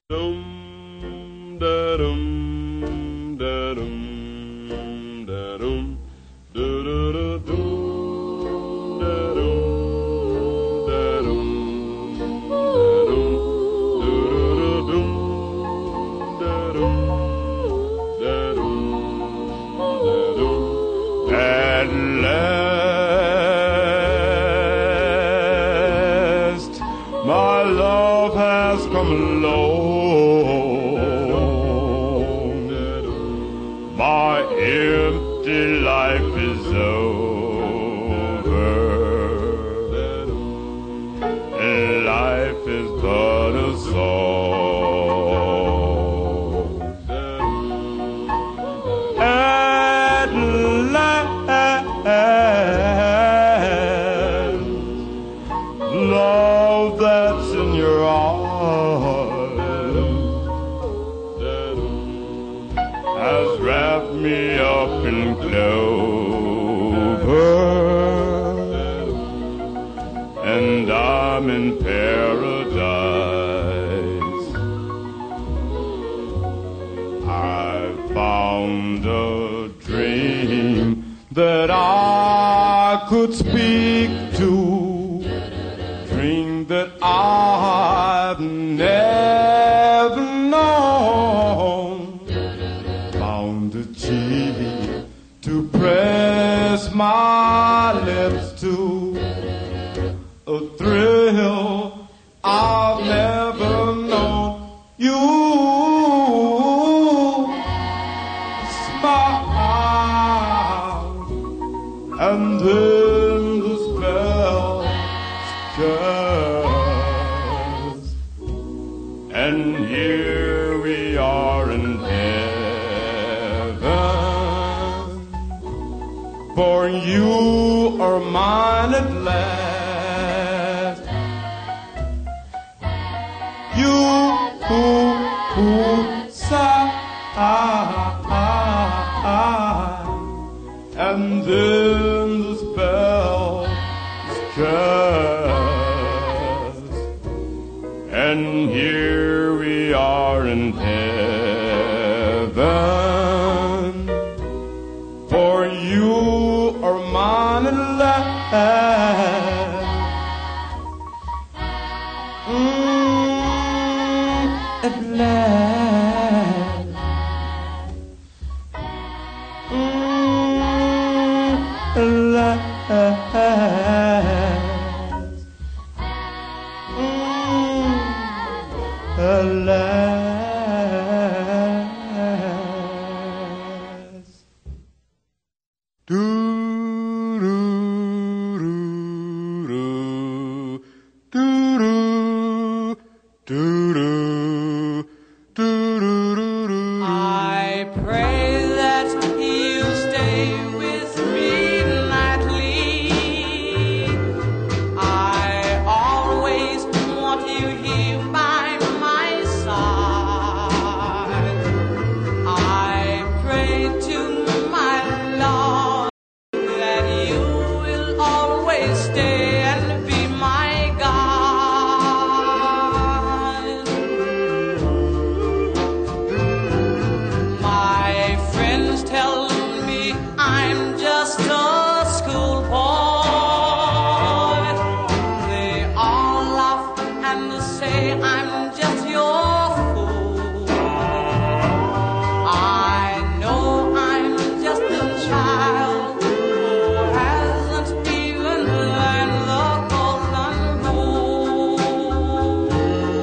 Dum da dum da dum da dum da da da dum da dum da dum da dum da dum da dum. At last, my love has come along. My empty life is over. Life is but a song. At last, love that's in your arms has wrapped me up in clover, and I'm in paradise. I found a dream that I could speak to, dream that I've never known. Found a cheek to press my lips to, a thrill I've never known. You smile, and then the spell cast, and here we are in heaven, for you are mine at last. You who sigh, and then the spell is cast, and here we are in heaven, for you are mine at last. At last. At last. At last. Do do do do do do do do do. I pray that you'll stay with me nightly. I always want you here by my side. I pray to my Lord that you will always stay and be my God. My friends tell me I'm just a schoolboy. They all laugh and say I'm just your fool. I know I'm just a child who hasn't even learned the golden rule.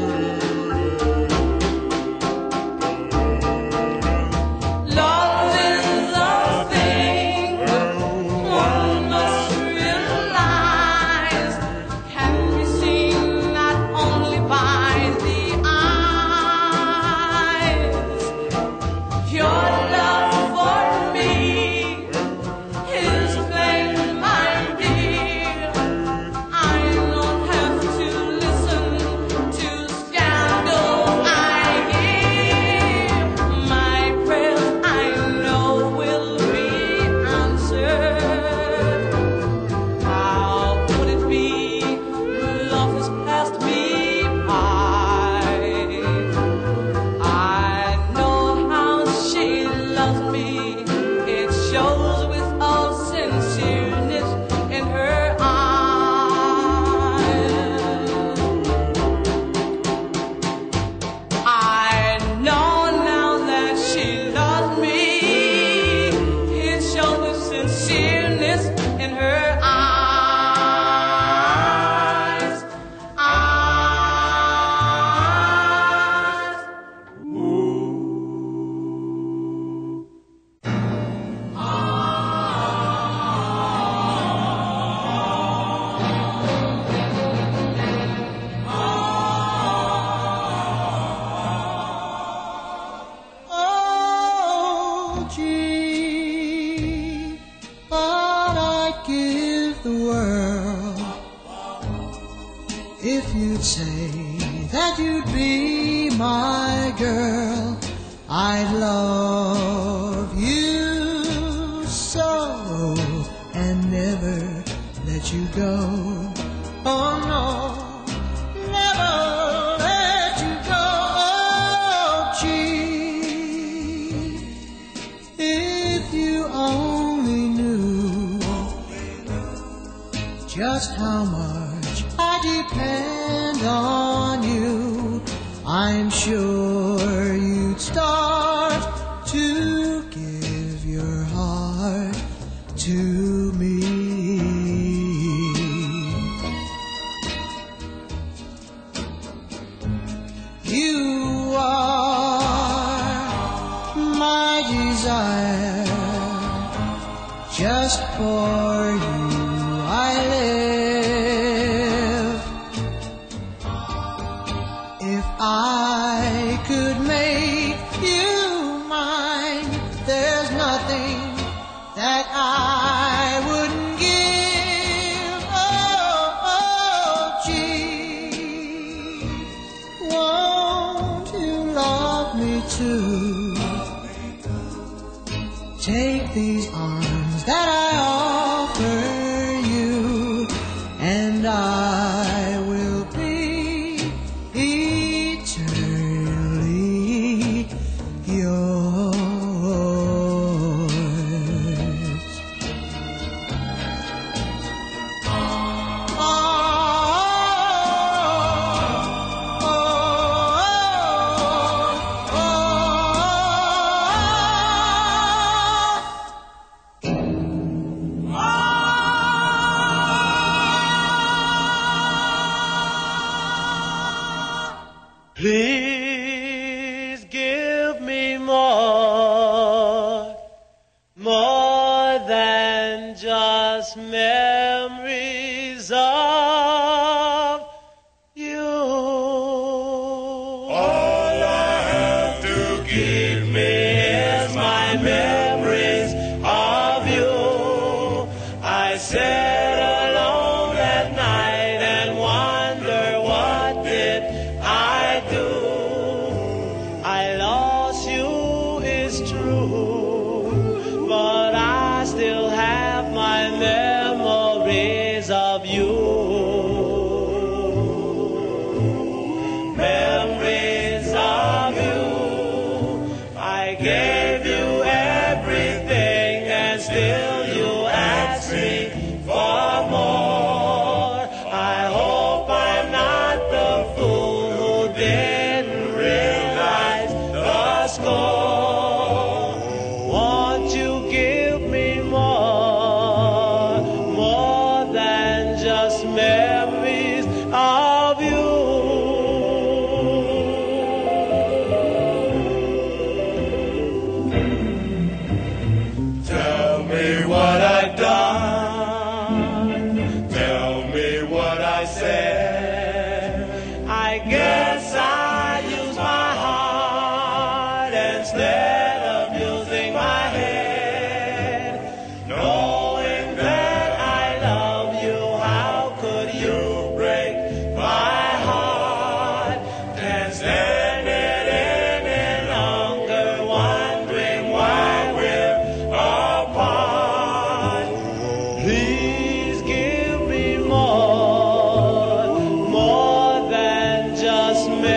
Love is a thing one must realize, can be seen not only by the eye. that you'd be my girl. I'd love you so and never let you go. Oh no, never let you go. Oh gee, if you only knew just how much I depend on you, I'm sure you'd start to give your heart to me. You are my desire, just for you I live. If I could make you mine, there's nothing that I wouldn't give. Oh, gee, won't you love me too? Take these arms that I offer you, and I will be eternally yours. Please give me more than just memories of you. All I have to give me is my memories of you. I sat alone at night and wonder what did I do. I lost you, it's true, but I still have my memories of you. Memories of you. I gave you everything and still you ask me for more. I hope I'm not the fool who didn't realize the score. Won't you give me more than just memories of you? Tell me what I've done. Tell me what I said. I guess I use my heart instead of using my head. Knowing that I love you, how could you break my heart? Can't stand it any longer, wondering why we're apart. Please give me more than just me.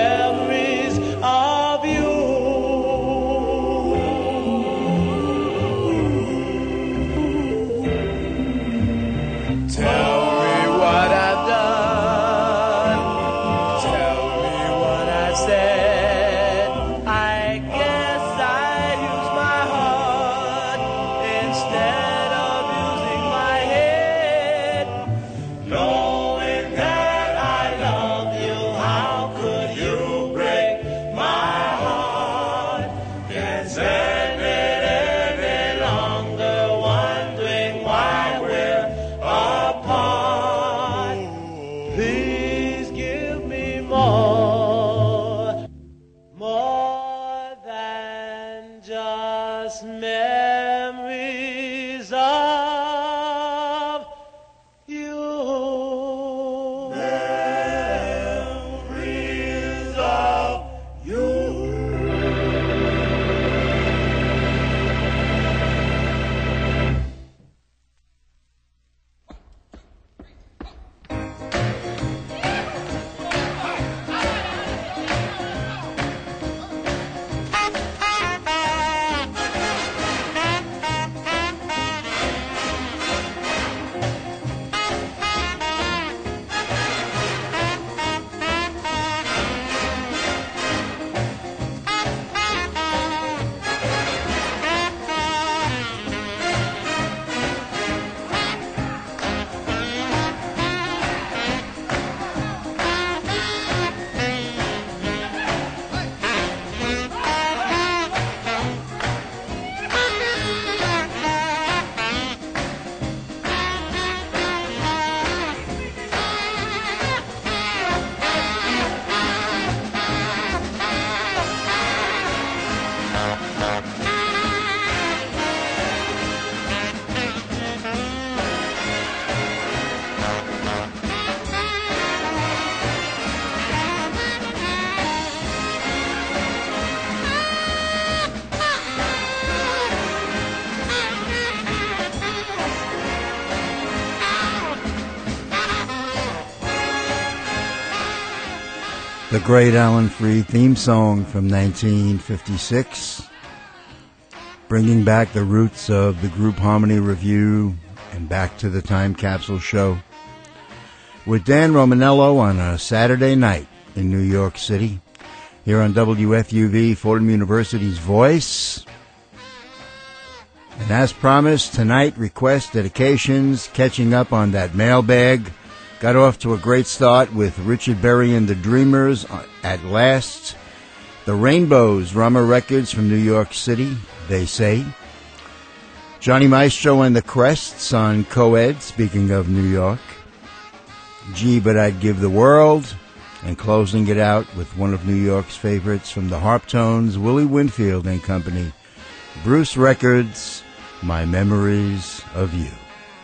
The great Alan Freed theme song from 1956, bringing back the roots of the group Harmony Review and back to the Time Capsule Show with Dan Romanello on a Saturday night in New York City here on WFUV, Fordham University's Voice. And as promised, tonight, requests, dedications, catching up on that mailbag. Got off to a great start with Richard Berry and the Dreamers, At Last. The Rainbows, Rama Records from New York City, They Say. Johnny Maestro and the Crests on Coed, speaking of New York. Gee, But I'd Give the World. And closing it out with one of New York's favorites from the Harptones, Willie Winfield and Company. Bruce Records, My Memories of You.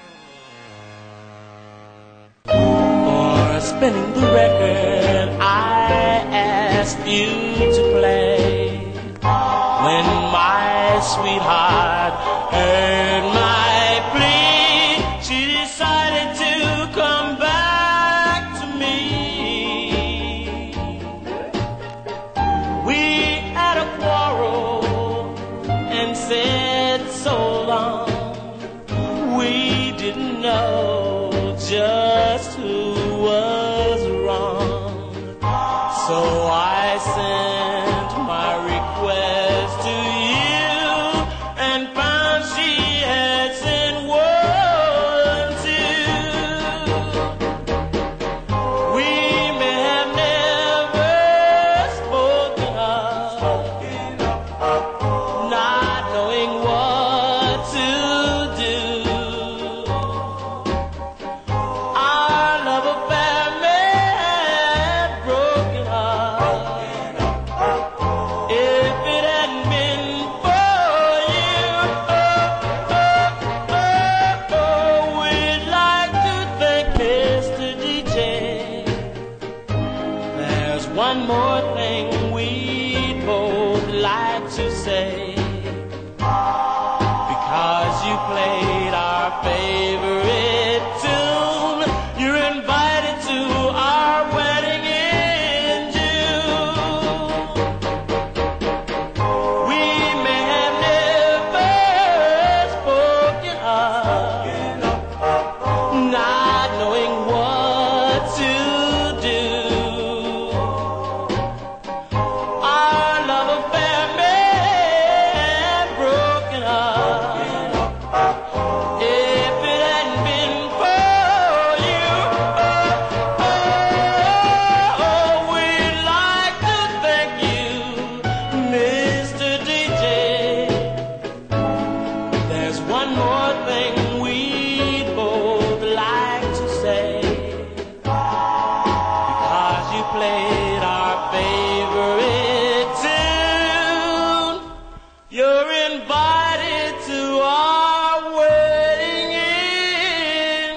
For spinning the record, I asked you to play. When my sweetheart heard my plea, she decided to come back to me. We had a quarrel and said so long. We didn't know just who was wrong. So I sent my request to you and found she had sent one too. We may have never spoken of, not knowing what to do. Our love affair may have broken heart. If it hadn't been for you, we'd like to thank Mr. DJ. There's one more thing we'd both like to say. Because you played our favorite tune, you're invited to our wedding in June. We may have never spoken of, not knowing what to do. Our love affair may have broken heart. If it hadn't been for you, we'd like to thank you, Mr. DJ. There's one more thing we'd both like to say. Because you played our favorite tune, you're invited to our wedding in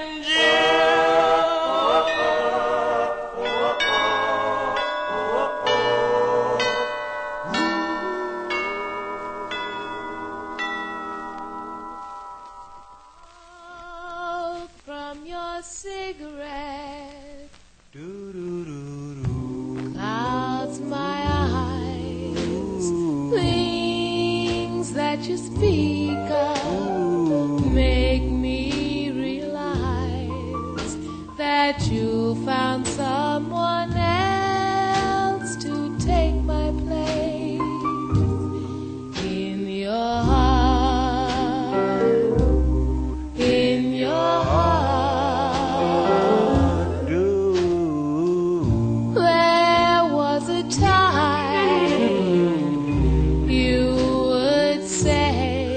Smoke from your cigarette clouds my eyes. Things that you speak of make me realize that you found someone else to take my place in your heart, in your heart. There was a time you would say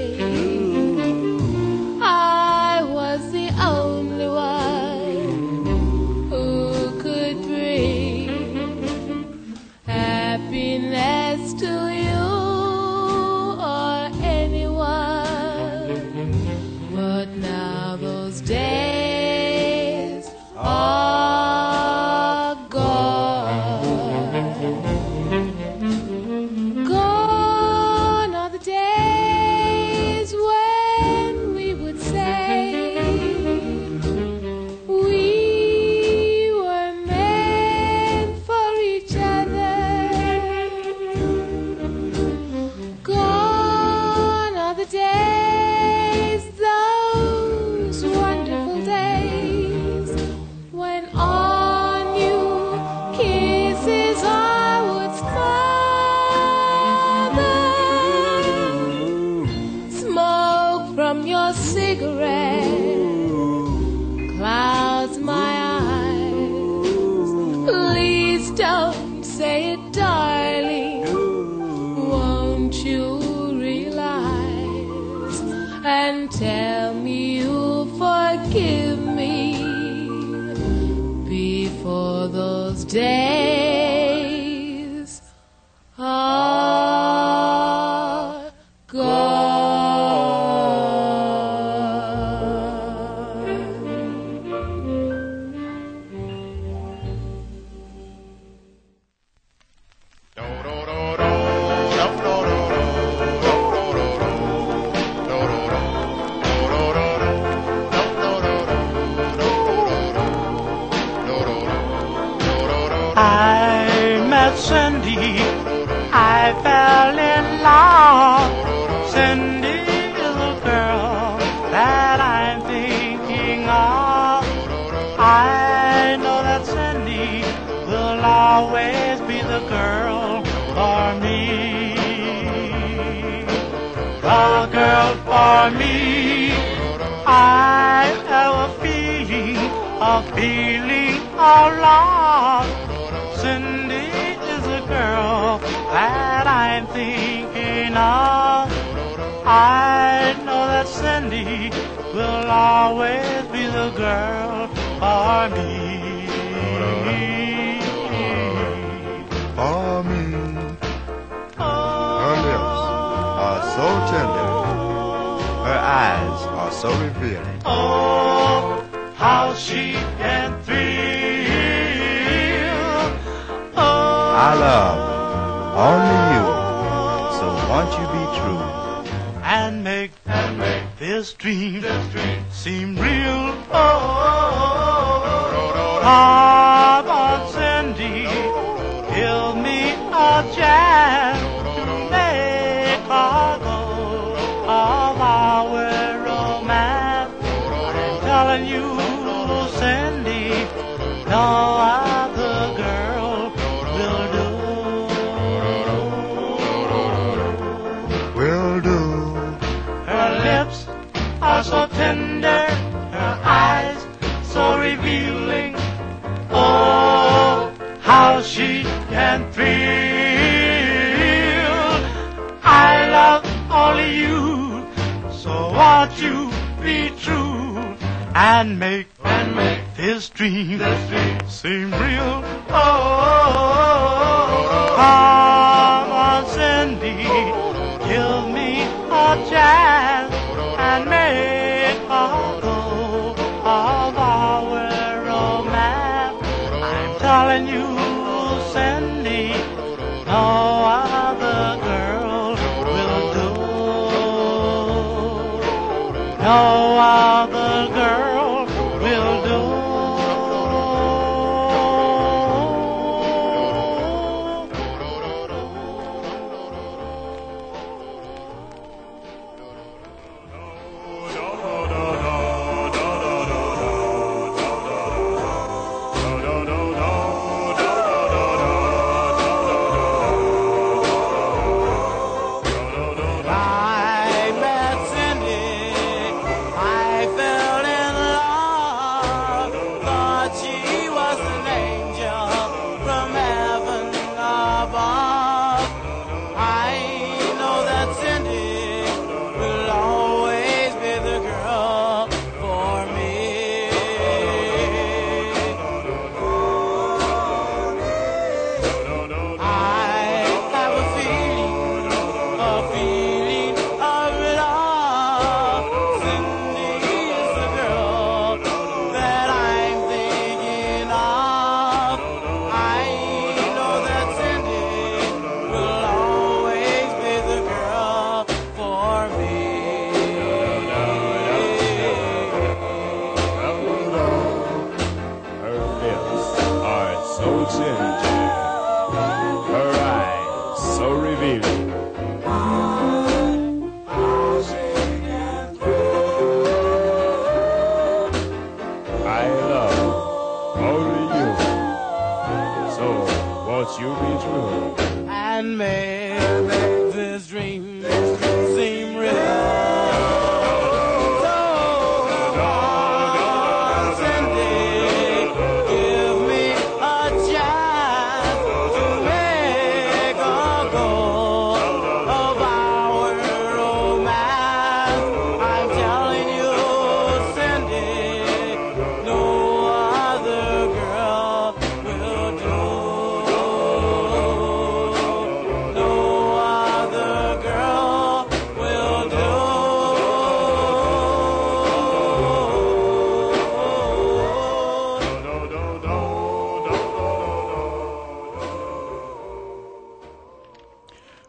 darling, won't you realize and tell me you'll forgive me before those days are gone. I met Cindy, I fell in love. Cindy is the girl that I'm thinking of. I know that Cindy will always be the girl for me. The girl for me. I have a feeling of love. Cindy is the girl that I'm thinking of. I know that Cindy will always be the girl for me. For me, her lips are so tender, her eyes are so revealing. Oh, how she can thrill. Oh, I love only you, so won't you be true? and make this dream seem real. Oh, come on, Cindy, give me a chance to make a go of our romance. I'm telling you, Cindy, no other girl will do. Will do. Her lips are so tender, her eyes so revealing. Oh, how she can thrill. I love only you, so won't you be true and make this dream seem real. Oh, come on, Cindy, give me a chance and make a go of our romance. I'm telling you, Cindy, no other girl will do. No other girl will do. I met Cindy, I fell in love, thought she was an angel from heaven above. I know that Cindy will always be the girl for me. I have a feeling of love. Cindy is the girl that I'm thinking of. I know that Cindy will always be the girl for me. Her lips are so tender, her eyes so revealing. I love only you, so won't you be true? And make this dream seem real. So, Cindy, give me a chance to make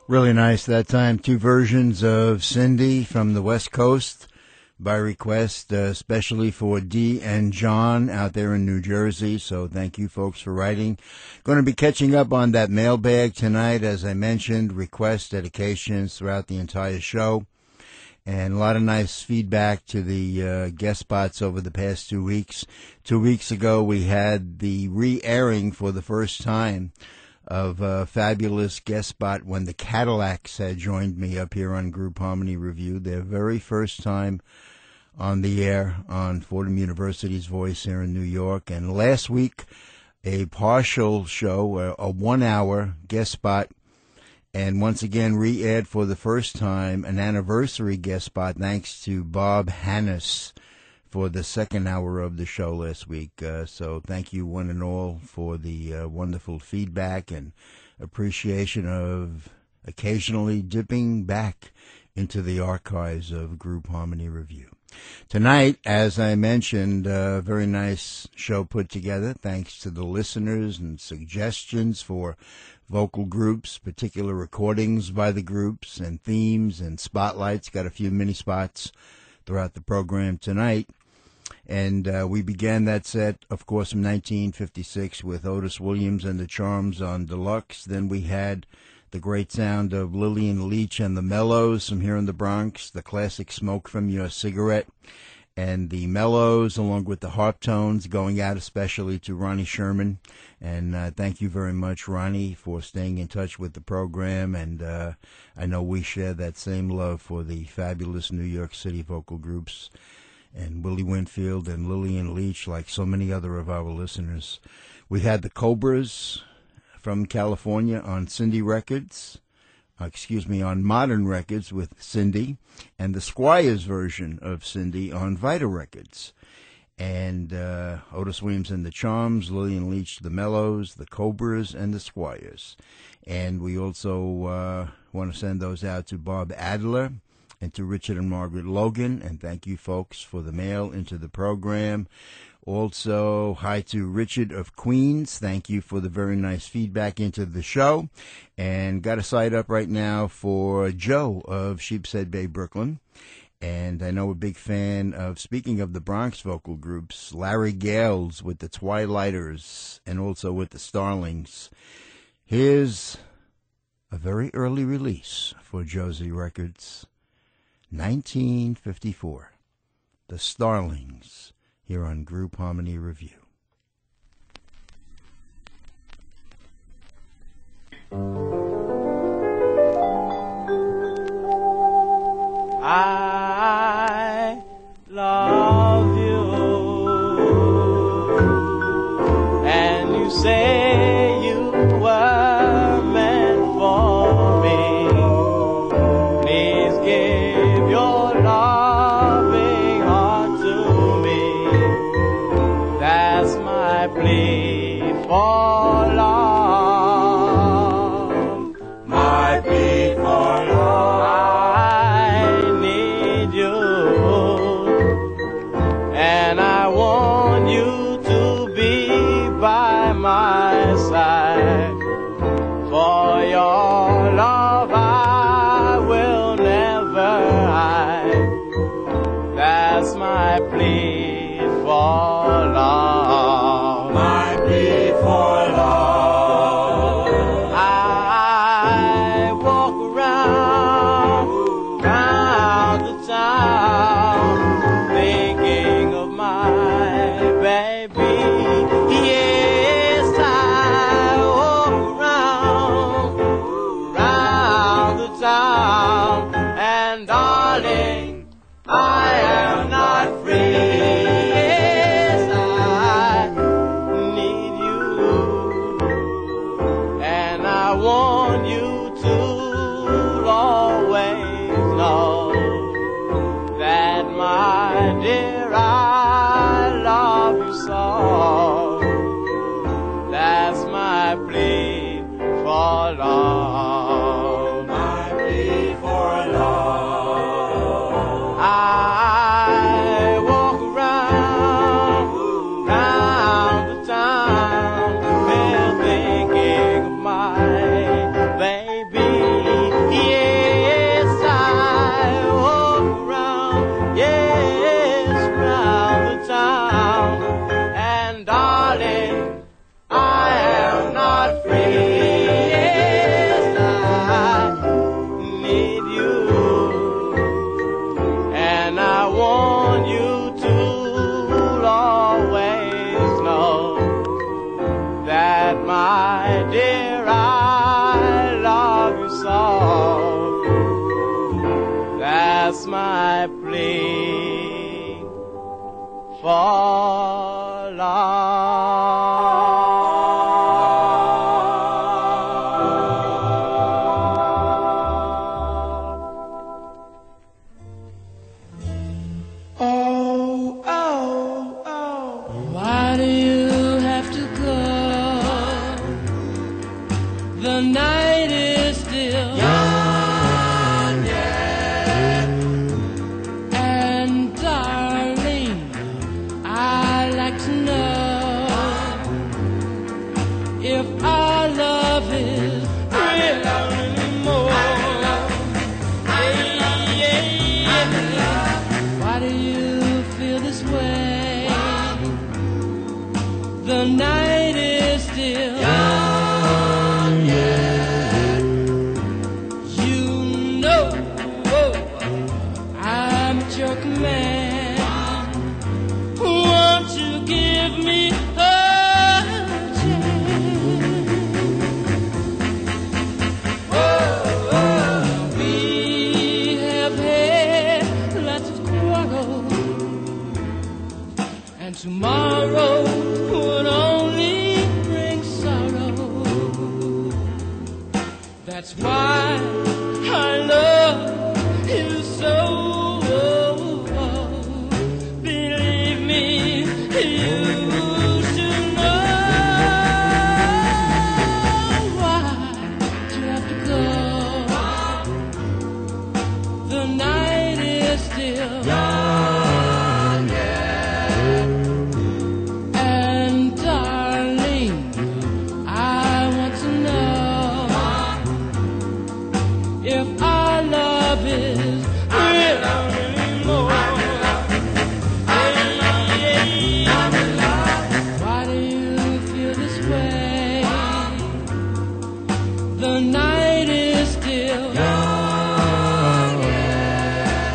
Really nice that time. Two versions of Cindy from the West Coast by request, especially for Dee and John out there in New Jersey. So thank you folks for writing. Going to be catching up on that mailbag tonight. As I mentioned, requests, dedications throughout the entire show. And a lot of nice feedback to the guest spots over the past 2 weeks. 2 weeks ago, we had the re-airing for the first time of a fabulous guest spot when the Cadillacs had joined me up here on Group Harmony Review. Their very first time on the air on Fordham University's Voice here in New York. And last week, a partial show, a 1 hour guest spot, and once again re-aired for the first time an anniversary guest spot thanks to Bob Hannes for the second hour of the show last week. So thank you one and all for the wonderful feedback and appreciation of occasionally dipping back into the archives of Group Harmony Review. Tonight, as I mentioned, a very nice show put together thanks to the listeners and suggestions for vocal groups, particular recordings by the groups and themes and spotlights. Got a few mini spots throughout the program tonight. And we began that set, of course, from 1956 with Otis Williams and the Charms on Deluxe. Then we had the great sound of Lillian Leach and the Mellows from here in the Bronx, the classic Smoke from Your Cigarette, and the Mellows, along with the harp tones, going out especially to Ronnie Sherman. And thank you very much, Ronnie, for staying in touch with the program. And I know we share that same love for the fabulous New York City vocal groups and Willie Winfield and Lillian Leach, like so many other of our listeners. We had the Cobras from California on Cindy Records, on Modern Records with Cindy, and the Squires version of Cindy on Vita Records. And Otis Williams and the Charms, Lillian Leach, the Mellows, the Cobras, and the Squires. And we also want to send those out to Bob Adler and to Richard and Margaret Logan, and thank you folks for the mail into the program. Also, hi to Richard of Queens. Thank you for the very nice feedback into the show. And got a site up right now for Joe of Sheepshead Bay, Brooklyn. And I know a big fan of, speaking of the Bronx vocal groups, Larry Gales with the Twilighters and also with the Starlings. Here's a very early release for Josie Records. 1954, The Starlings, here on Group Harmony Review. I love you, and you say you were meant for me. Please give your loving heart to me. That's my plea for love. My plea for love. I need you, and I want you to be by my side. For your love I will never hide. That's my plea for love. My plea for love. I walk round the town, thinking of my baby. Yes, I walk round the town, and darling, I am not free. Yes, I need you, and I want you to always know that, my dear, I love you so. That's my plea for love. My plea for love. I walk round the town, thinking of my baby. is my plea for love. Oh, oh, oh. Why do you have to go? The night is still young, yeah. And darling, I'd like to know if our love is real anymore. Why do you feel this way? The night is still young, yeah. You know, I'm at your command. Won't you give me a chance? We have had lots of quarrels, and tomorrow would only bring sorrow. That's why I love you so. Believe me, you should know why you have to go. The night is still young, yeah. And darling, I want to know if our love is real anymore. Why do you feel this way? The night is still young, yeah.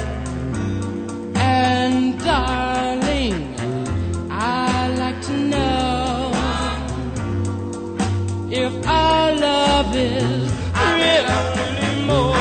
And darling, I'd like to know if our love is real anymore.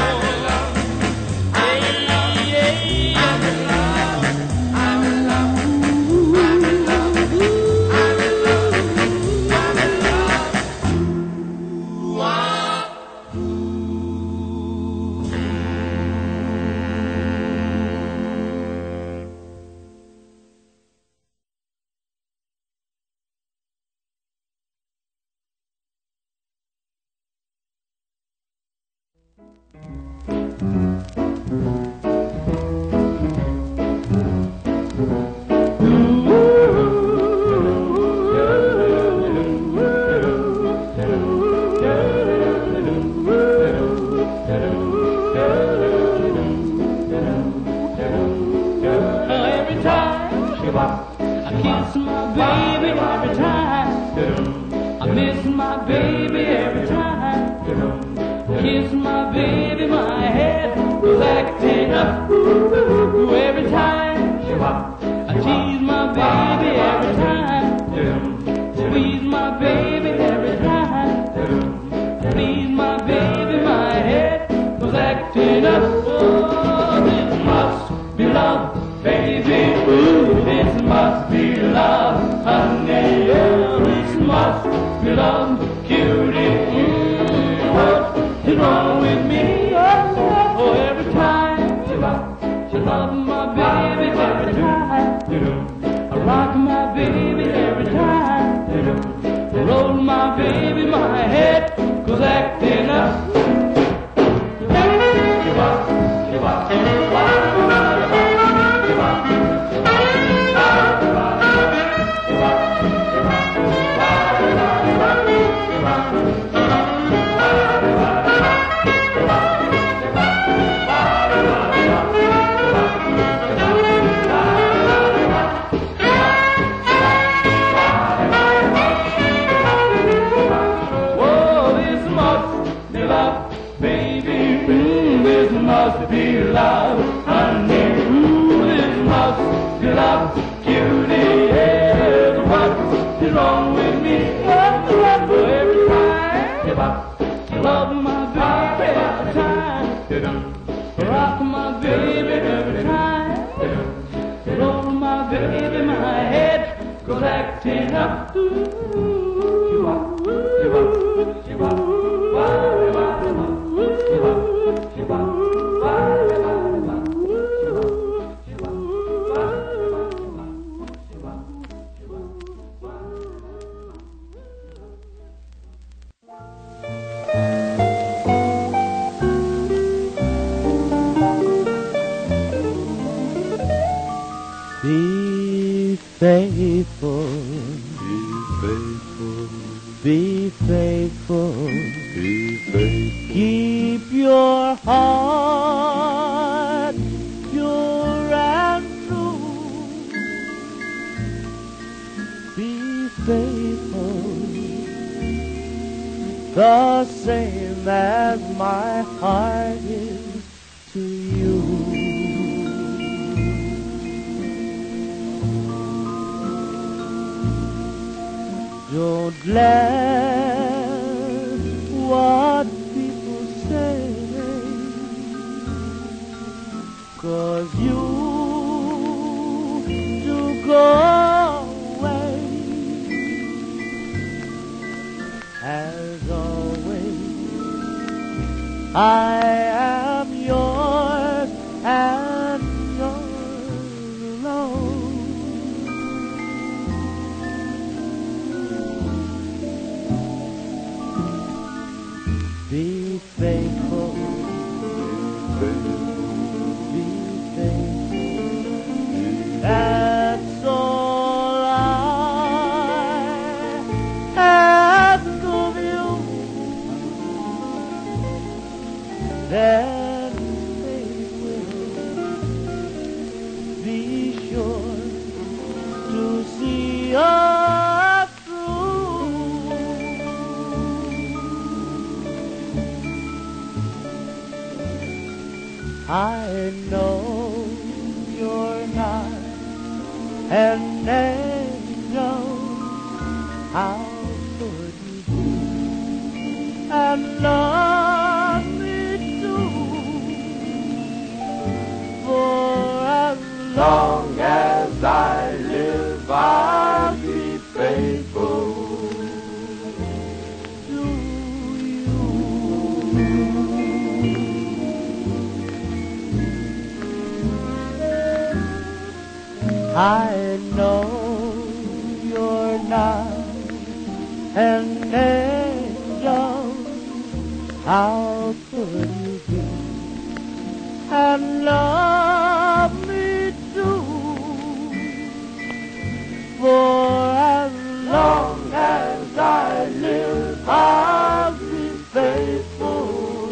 Every time I kiss my baby, every time I miss my baby, every time kiss my baby, my head was acting up. Every time I tease my baby, every time squeeze my baby, every time please my baby, my head was acting up. Oh, this must be love, baby. Ooh, this must be love, honey. Oh, this must be love, cutie. What is wrong with me? Oh, every time she loves my baby, every time I rock my baby, every time I roll my baby, my head goes acting up. Must be love, honey. Ooh, this must be love, cutie. Yeah, what's wrong with me? Every time love my baby, every time rock my baby. my heart, pure and true. Be faithful, the same as my heart is to you. Don't let what people say, 'cause you do go away. As always, I am yours and yours alone. Be faithful, be faithful. That's all I ask of you. Then faith will be sure to see us through. I know you're not an angel. How could you be and love me too? For as long as I live, I'll be faithful to you. I know you're not an angel. How could you be and love me too? For as long as I live, I'll be faithful.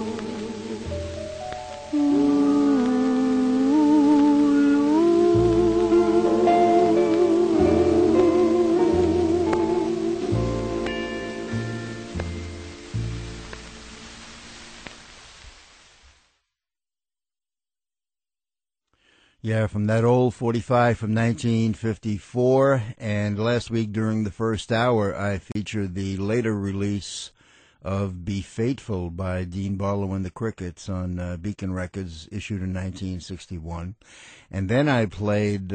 Yeah, from that old 45 from 1954. And last week during the first hour, I featured the later release of Be Faithful by Dean Barlow and the Crickets on Beacon Records, issued in 1961. And then I played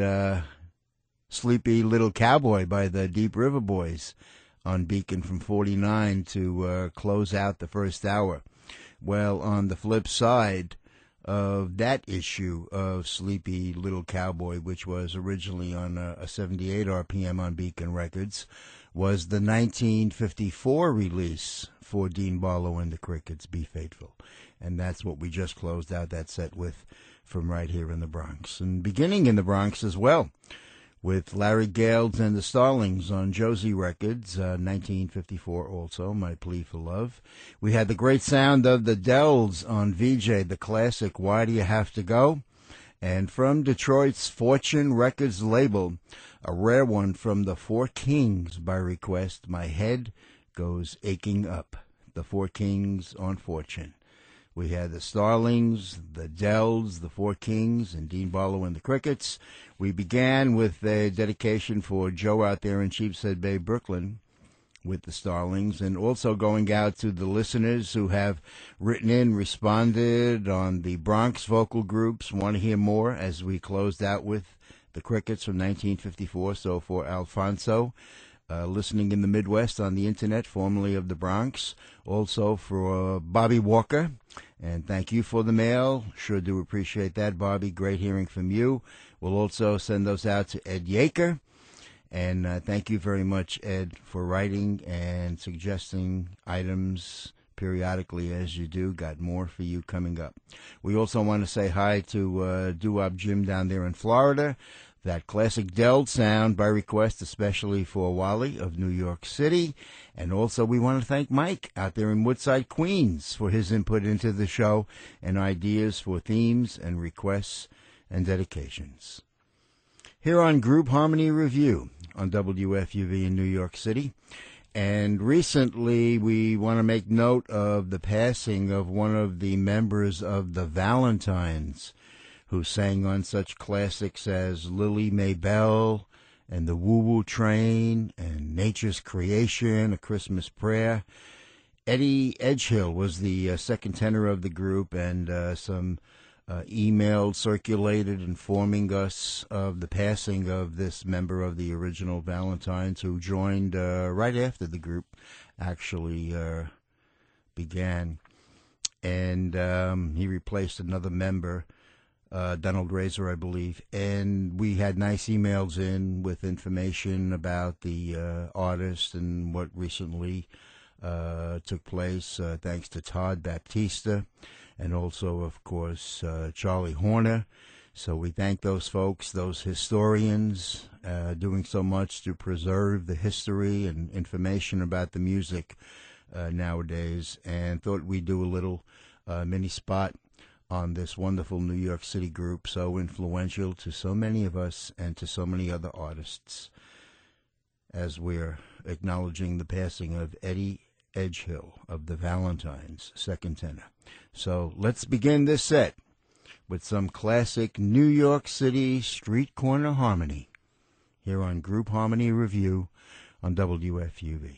Sleepy Little Cowboy by the Deep River Boys on Beacon from 49 to close out the first hour. Well, on the flip side of that issue of Sleepy Little Cowboy, which was originally on a 78 RPM on Beacon Records, was the 1954 release for Dean Barlow and the Crickets, Be Faithful. And that's what we just closed out that set with from right here in the Bronx. And beginning in the Bronx as well, with Larry Gales and the Starlings on Josie Records, 1954 also, My Plea for Love. We had the great sound of the Dells on VJ, the classic Why Do You Have to Go? And from Detroit's Fortune Records label, a rare one from the Four Kings by request, My Head Goes Aching Up. The Four Kings on Fortune. We had the Starlings, the Dells, the Four Kings, and Dean Barlow and the Crickets. We began with a dedication for Joe out there in Sheepshead Bay, Brooklyn, with the Starlings, and also going out to the listeners who have written in, responded on the Bronx vocal groups, want to hear more, as we closed out with the Crickets from 1954. So for Alfonso, listening in the Midwest on the Internet, formerly of the Bronx. Also for Bobby Walker. And thank you for the mail. Sure do appreciate that, Bobby. Great hearing from you. We'll also send those out to Ed Yeager. And thank you very much, Ed, for writing and suggesting items periodically as you do. Got more for you coming up. We also want to say hi to Doo-Wop Jim down there in Florida. That classic Dell sound by request, especially for Wally of New York City. And also we want to thank Mike out there in Woodside, Queens, for his input into the show and ideas for themes and requests and dedications. Here on Group Harmony Review on WFUV in New York City. And recently we want to make note of the passing of one of the members of the Valentines, who sang on such classics as Lily Maybell and The Woo Woo Train and Nature's Creation, A Christmas Prayer. Eddie Edgehill was the second tenor of the group, and some emails circulated informing us of the passing of this member of the original Valentines, who joined right after the group actually began. And he replaced another member, Donald Razor, I believe, and we had nice emails in with information about the artist and what recently took place, thanks to Todd Baptista and also, of course, Charlie Horner. So we thank those folks, those historians, doing so much to preserve the history and information about the music nowadays, and thought we'd do a little mini spot on this wonderful New York City group, so influential to so many of us and to so many other artists, as we're acknowledging the passing of Eddie Edgehill of the Valentines, second tenor. So let's begin this set with some classic New York City street corner harmony here on Group Harmony Review on WFUV.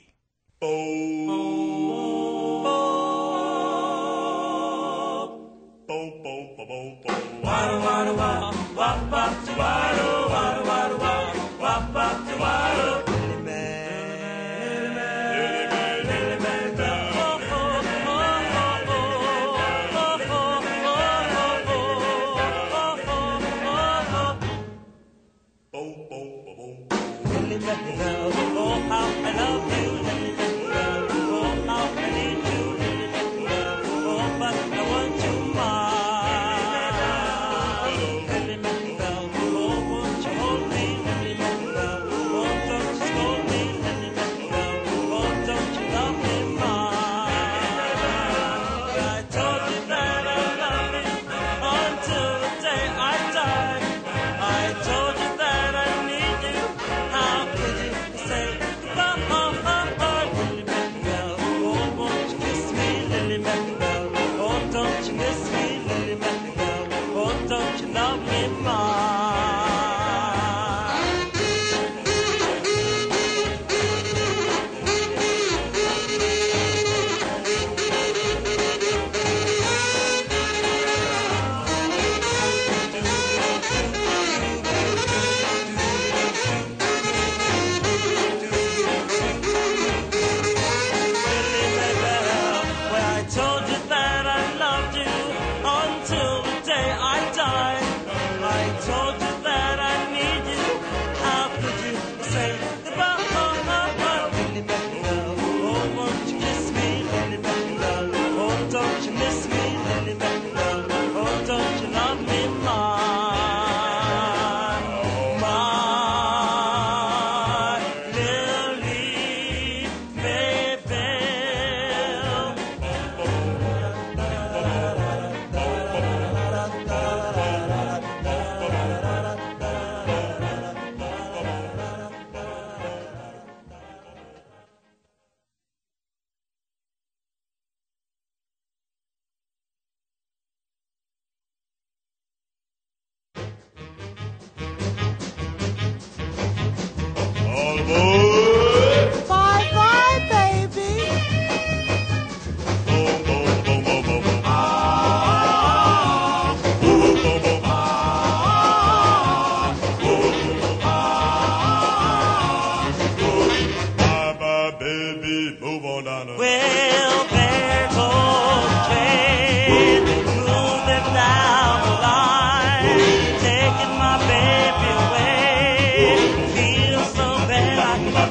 Taking my baby away, feels so bad.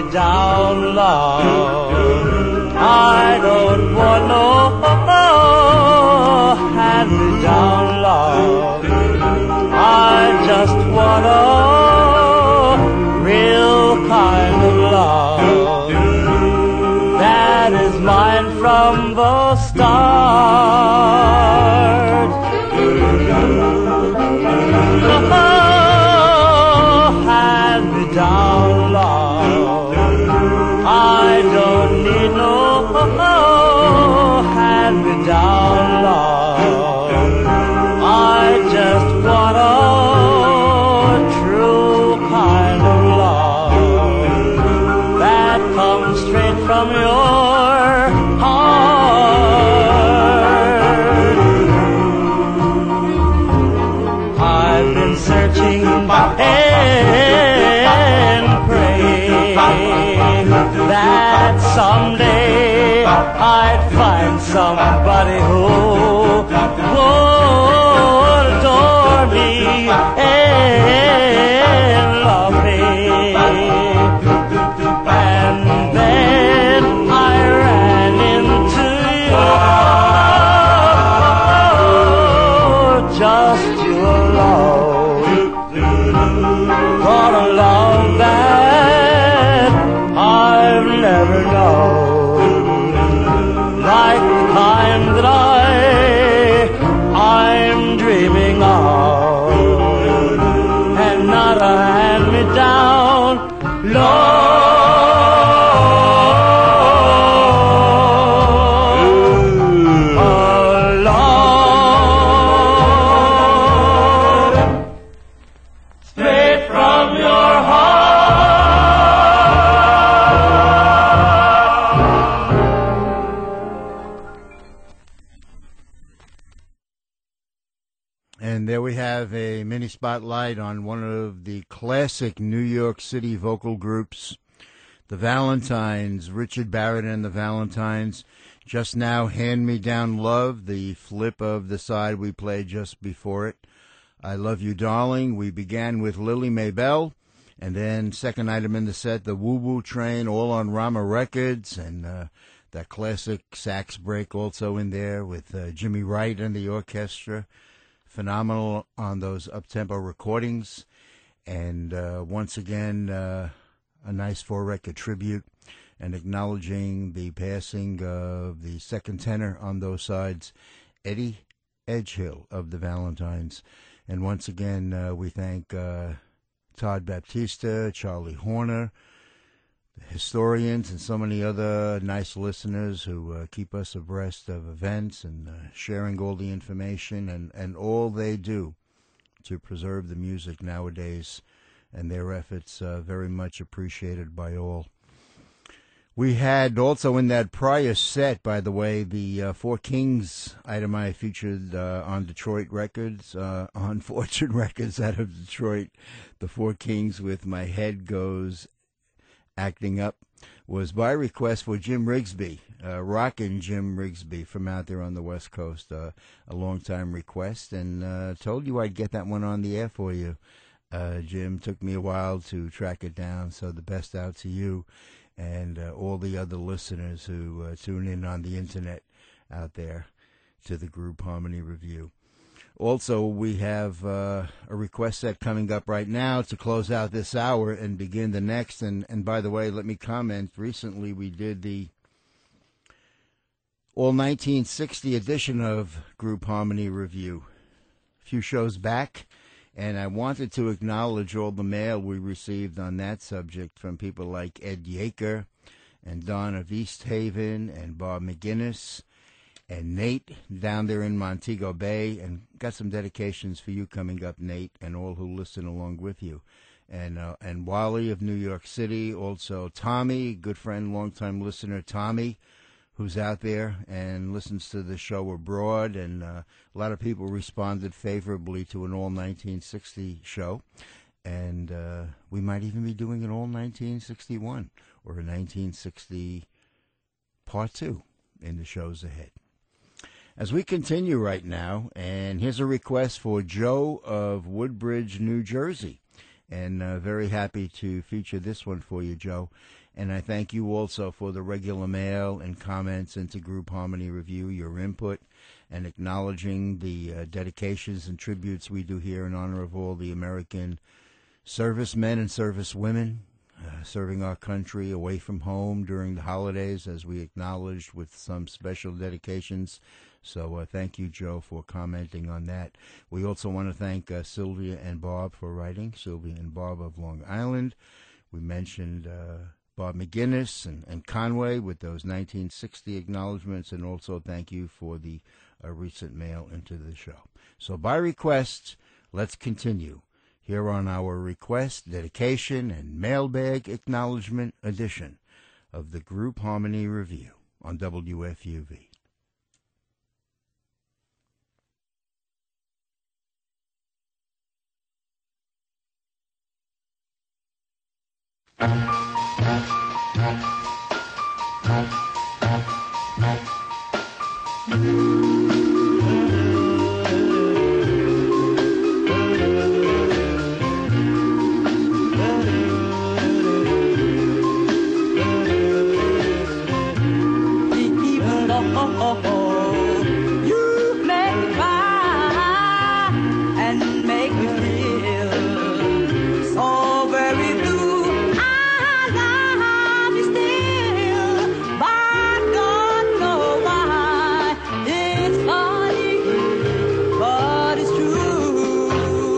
down, love. I don't want no hand me down, love. I just want a real kind of love that is mine from the start. Hand me down, love. I don't need no hand me down, love. I just want a true kind of love that comes straight from your heart. I've been searching and praying that someday I'd find somebody who would adore me and love me. And then I ran into you, just you alone. Got a love that I've never known, like the kind that I'm dreaming of, and not a hand-me-down love. Straight from your And there we have a mini spotlight on one of the classic New York City vocal groups, the Valentines, Richard Barrett and the Valentines. Just now, Hand Me Down Love, the flip of the side we played just before it. I Love You Darling. We began with Lily Maybell, and then second item in the set, the Woo Woo Train, all on Rama Records, and that classic sax break also in there with Jimmy Wright and the orchestra. Phenomenal on those up-tempo recordings. And once again, a nice four-record tribute and acknowledging the passing of the second tenor on those sides, Eddie Edgehill of the Valentines. And once again, we thank Todd Baptista, Charlie Horner, the historians, and so many other nice listeners who keep us abreast of events and sharing all the information and all they do to preserve the music nowadays, and their efforts very much appreciated by all. We had also in that prior set, by the way, the Four Kings item I featured on Detroit Records, on Fortune Records out of Detroit. The Four Kings with My Head Goes Acting Up was by request for Jim Rigsby, rockin' Jim Rigsby from out there on the West Coast, a long-time request, and told you I'd get that one on the air for you. Jim, took me a while to track it down, so the best out to you and all the other listeners who tune in on the internet out there to the Group Harmony Review. Also, we have a request set coming up right now to close out this hour and begin the next. And by the way, let me comment, recently we did the all 1960 edition of Group Harmony Review a few shows back. And I wanted to acknowledge all the mail we received on that subject from people like Ed Yeager and Don of East Haven and Bob McGinnis and Nate down there in Montego Bay. And got some dedications for you coming up, Nate, and all who listen along with you. And Wally of New York City, also Tommy, good friend, longtime listener Tommy, who's out there and listens to the show abroad, and a lot of people responded favorably to an all 1960 show, and we might even be doing an all 1961 or a 1960 part 2 in the shows ahead. As we continue right now, and here's a request for Joe of Woodbridge, New Jersey, and very happy to feature this one for you, Joe. And I thank you also for the regular mail and comments into Group Harmony Review, your input, and acknowledging the dedications and tributes we do here in honor of all the American servicemen and servicewomen serving our country away from home during the holidays, as we acknowledged with some special dedications. So thank you, Joe, for commenting on that. We also want to thank Sylvia and Bob for writing, Sylvia and Bob of Long Island. We mentioned Bob McGinnis and Conway with those 1960 acknowledgments, and also thank you for the recent mail into the show. So by request, let's continue here on our request, dedication, and mailbag acknowledgement edition of the Group Harmony Review on WFUV. You make me cry and make me feel so very blue. I love you still, but God knows why. It's funny, but it's true.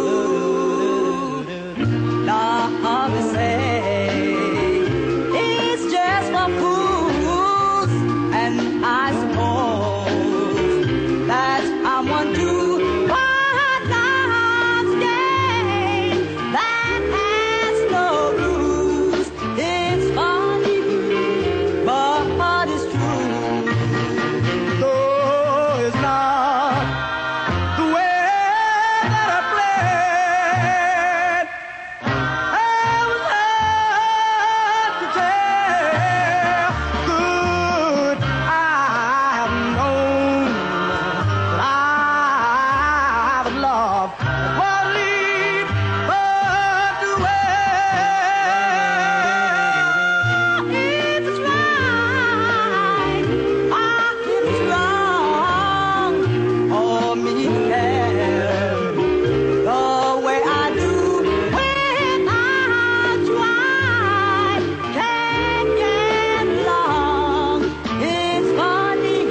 Love is say it's just for fools, and I suppose that someone do what love's game that has no rules. It's funny, but it's true. Though it's not the way that I planned, I was hard to tell. Good, I have known that I would love what leave but to well. If it's right, if it's wrong for me to care the way I do without you, I can't get along. It's funny,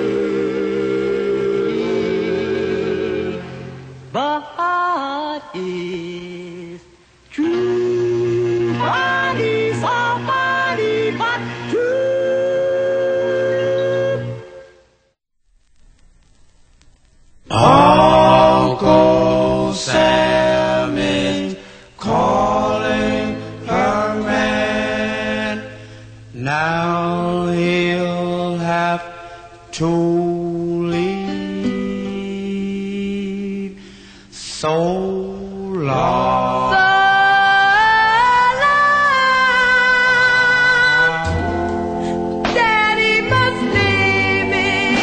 but it's true. Funny, so funny, but true. Uncle Sam is calling her man. Now he'll have to leave. So long. Daddy must leave me.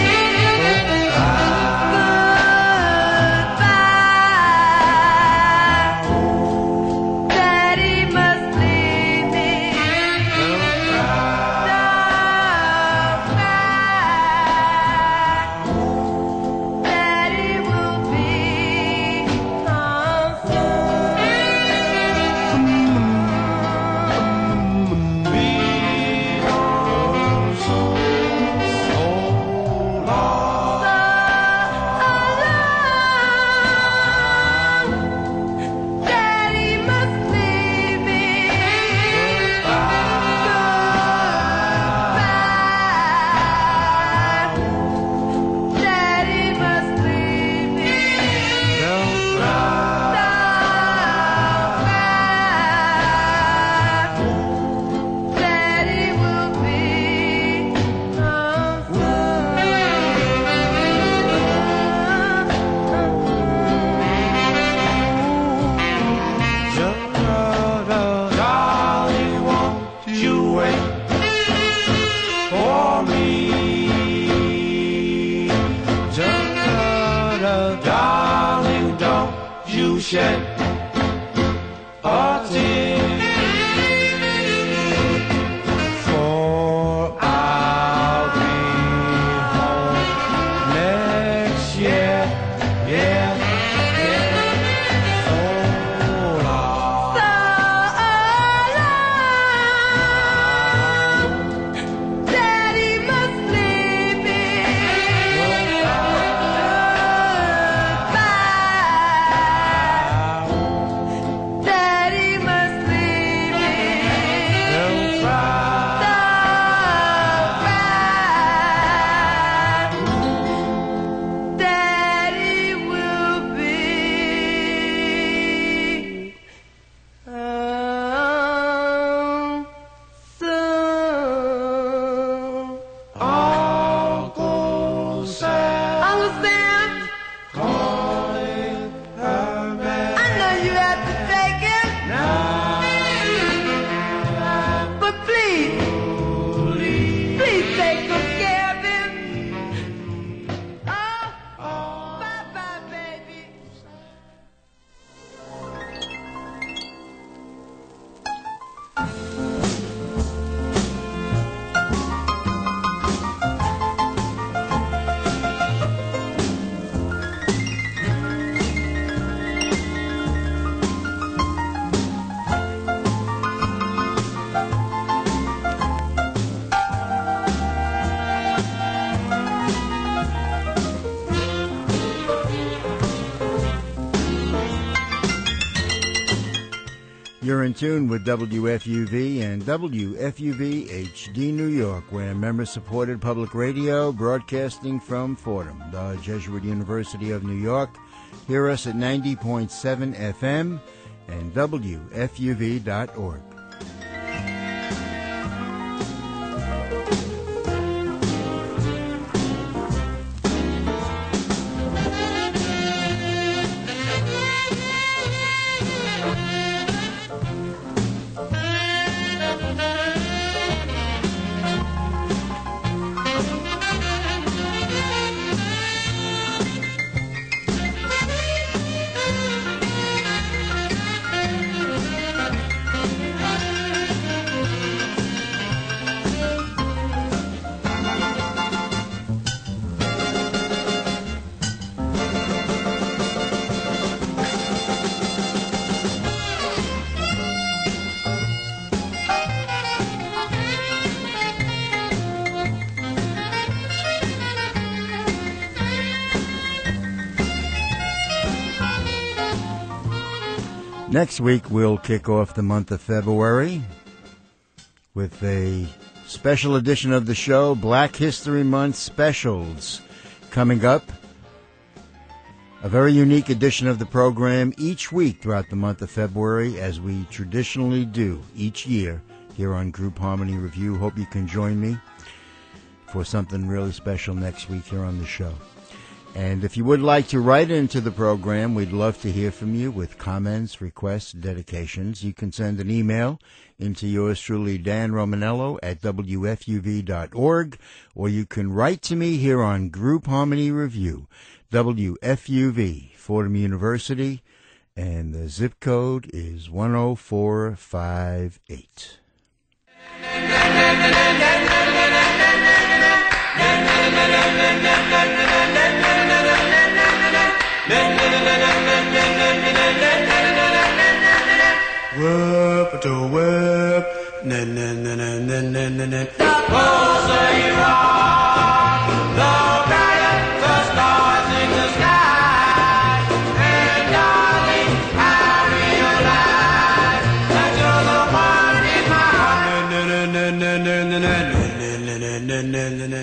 Goodbye. Daddy must leave me. Don't cry. Daddy will be Daddy must leave me. Goodbye. Daddy must leave me. Don't cry. Daddy will be Darling, won't you wait for me? Darling, don't you shed a tear for You're in tune with WFUV and WFUV HD New York. We're member-supported public radio broadcasting from Fordham, the Jesuit University of New York. Hear us at 90.7 FM and WFUV.org. Next week, we'll kick off the month of February with a special edition of the show, Black History Month Specials. Coming up, a very unique edition of the program each week throughout the month of February, as we traditionally do each year here on Group Harmony Review. Hope you can join me for something really special next week here on the show. And if you would like to write into the program, we'd love to hear from you with comments, requests, dedications. You can send an email into yours truly, Dan Romanello at WFUV.org, or you can write to me here on Group Harmony Review, WFUV, Fordham University, and the zip code is 10458. Whip to whip, na na na na na na na na. The closer you are, the brighter the stars in the sky. And darling, I realize that you're the one in my heart. Na na na na na na na na na na na na.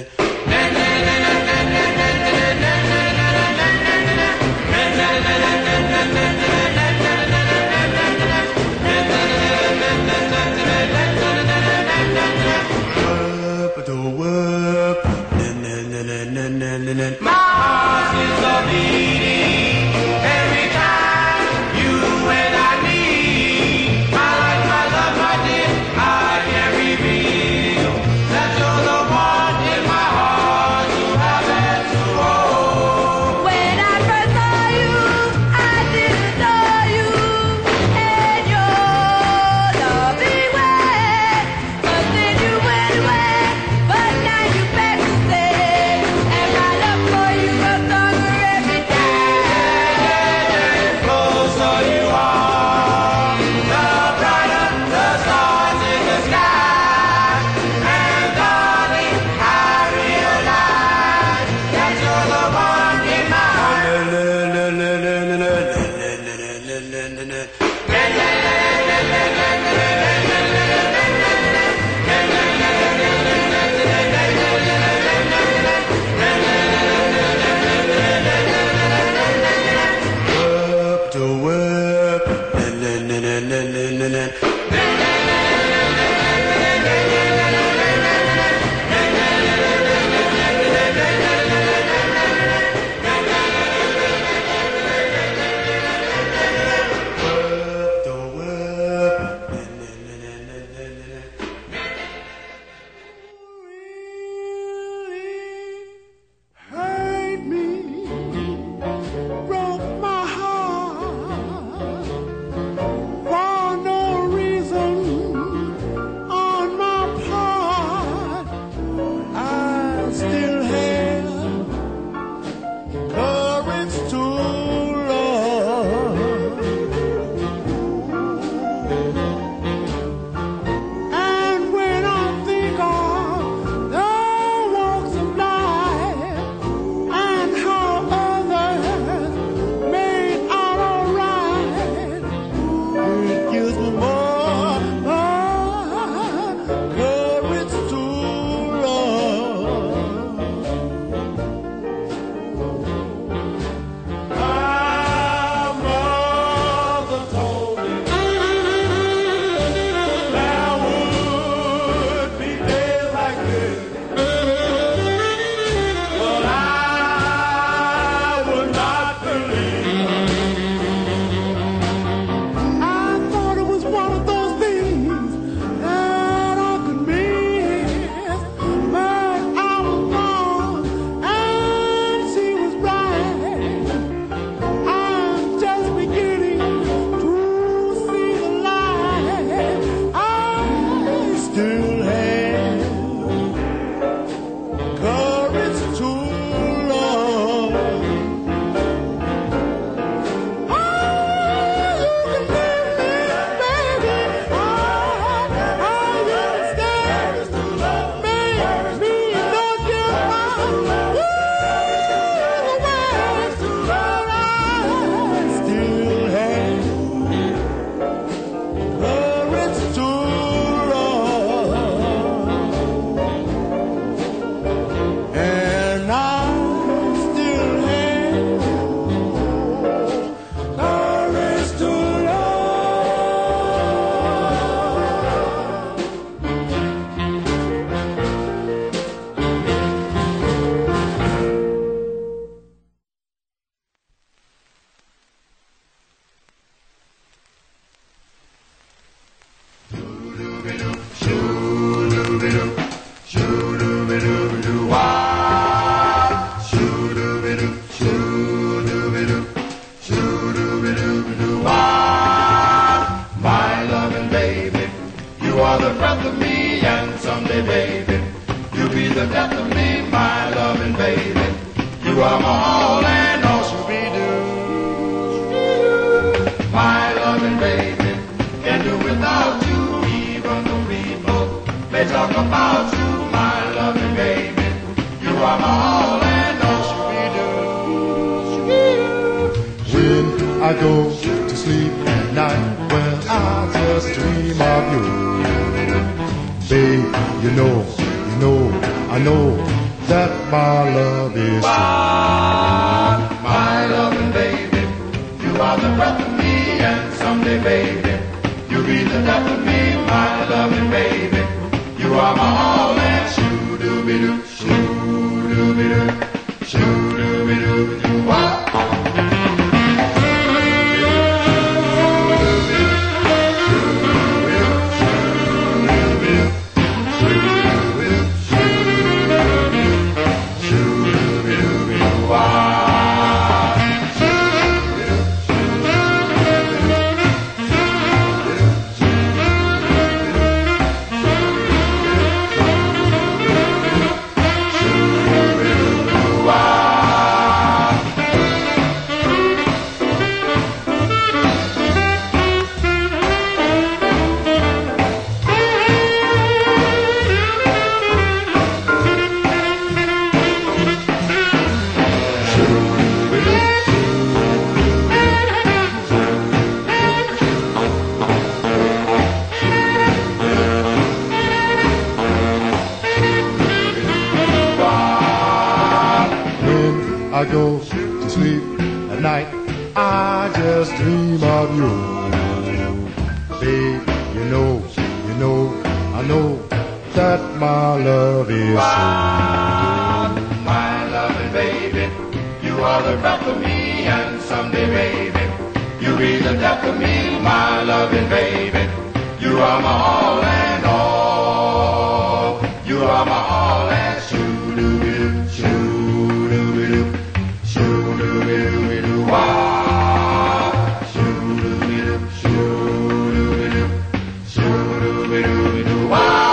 My heart is a beating every time you and I meet. My life, my love, my dear, I can reveal that you're the one in my heart to have and to hold. When I first saw you, I did adore you in your loving way. But then you went away, but now you're back to stay. And my love for you grows stronger every day. The closer you are, the brighter the stars in the sky. And darling, I realize that you're the one in my Whip to whip, shoo-doo-be-doo, shoo-doo-be-doo-be-doo, wah. Shoo-doo-be-doo, shoo-doo-be-doo, shoo-doo-be-doo-be-doo, wah. My loving baby, you are the breath of me, and someday, baby, you'll be the death of me, my loving baby. You are my all and all, shoo-be-doo. My loving baby, can't do without you, even though people may talk about you, my loving baby. You are my all and all, shoo-be-doo. When I go to sleep at night, well, I just dream of you. Babe, you know, I know that my love is true. My loving baby, you are the breath of me, and someday, baby, you'll be the death of me, my loving baby. You are my all and shoo-doo-be-doo, shoo-doo-be-doo, shoo-doo-be-doo-be-doo, wah. I go to sleep at night, I just dream of you. Babe, you know, I know that my love is true. My loving baby, you are the breath of me, and someday, baby, you'll be the death of me, my loving baby. You are my all and all. You are my all and shoo-doo-be-doo, shoo-doo-be-doo, shoo-doo-be-doo-be-doo, wah. Shoo-doo-be-doo, shoo-doo-be-doo, shoo-doo-be-doo-be-doo, wah.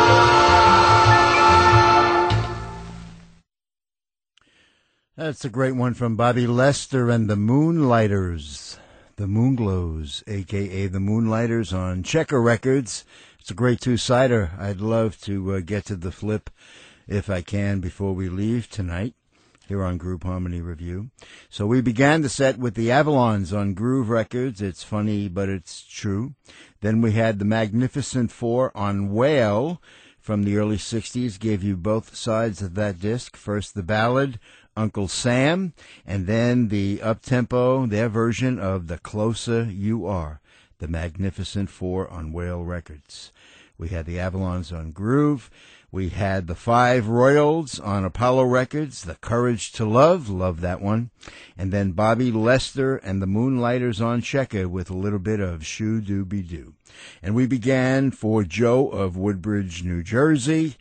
That's a great one from Bobby Lester and the Moonlighters, the Moonglows, a.k.a. the Moonlighters on Checker Records. It's a great two-sider. I'd love to get to the flip if I can before we leave tonight here on Group Harmony Review. So we began the set with the Avalons on Groove Records. It's funny, but it's true. Then we had the Magnificent Four on Whale from the early 60s. Gave you both sides of that disc. First the ballad, Uncle Sam, and then the up-tempo, their version of The Closer You Are, the Magnificent Four on Whale Records. We had the Avalons on Groove. We had the Five Royals on Apollo Records, The Courage to Love, love that one. And then Bobby Lester and the Moonlighters on Checker with a little bit of Shoo-Doo-Be-Doo. And we began for Joe of Woodbridge, New Jersey.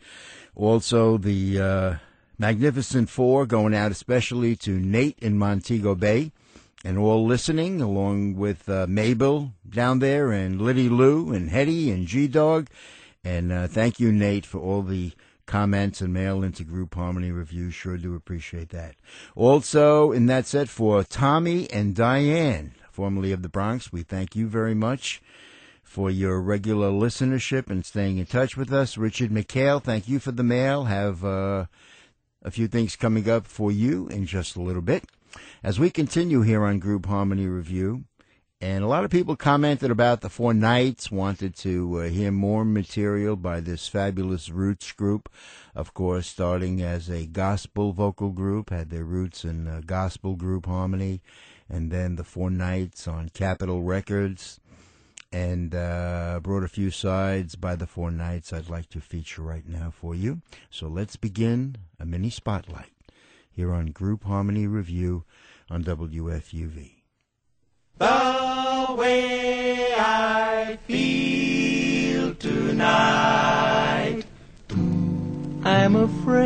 Also the Magnificent Four, going out especially to Nate in Montego Bay and all listening, along with Mabel down there and Liddy Lou and Hetty and G-Dog. And thank you, Nate, for all the comments and mail into Group Harmony Review. Sure do appreciate that. Also in that set for Tommy and Diane, formerly of the Bronx, we thank you very much for your regular listenership and staying in touch with us. Richard McHale, thank you for the mail. Have a few things coming up for you in just a little bit as we continue here on Group Harmony Review. And a lot of people commented about the Four Nights, wanted to hear more material by this fabulous roots group. Of course, starting as a gospel vocal group, had their roots in gospel group Harmony, and then the Four Nights on Capitol Records, and brought a few sides by the Four Nights I'd like to feature right now for you. So let's begin a mini spotlight here on Group Harmony Review on WFUV. The way I feel tonight,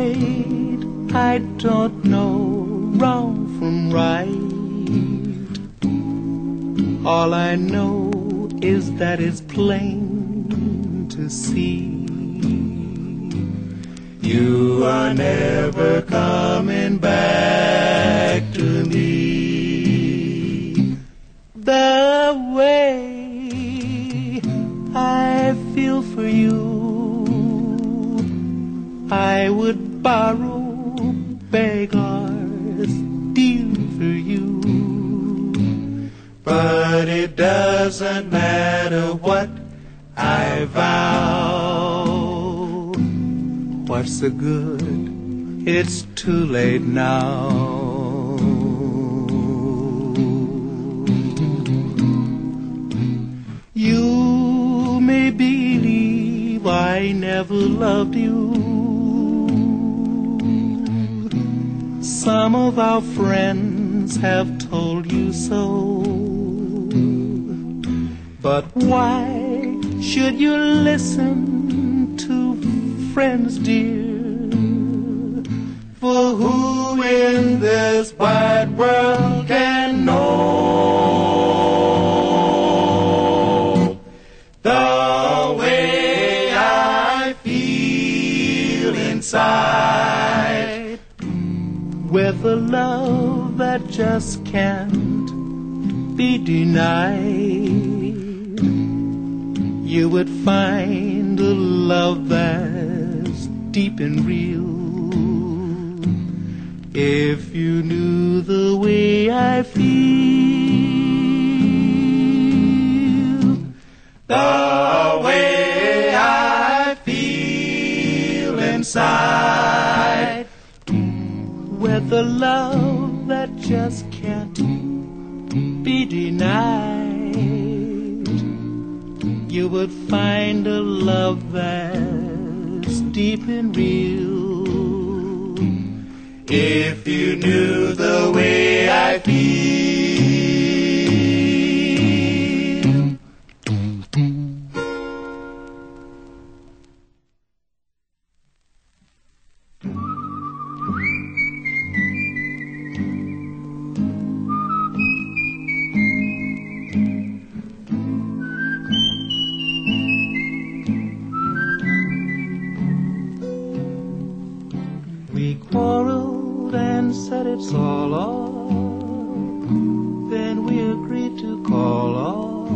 afraid I don't know wrong from right. All I know is that it's plain to see. You are never coming back to me. The way I feel for you, I would borrow, beg, or steal for you. But it doesn't matter what I vow. What's the good? It's too late now. You may believe I never loved you. Some of our friends have told you so. But why should you listen to friends, dear? For who in this wide world can know the way I feel inside? With a love that just can't be denied, you would find a love that's deep and real. If you knew the way I feel, the way I feel inside, with a love that just can't be denied, you would find a love that's deep and real. If you knew the way I feel. We quarreled and said it's all off. Then we agreed to call off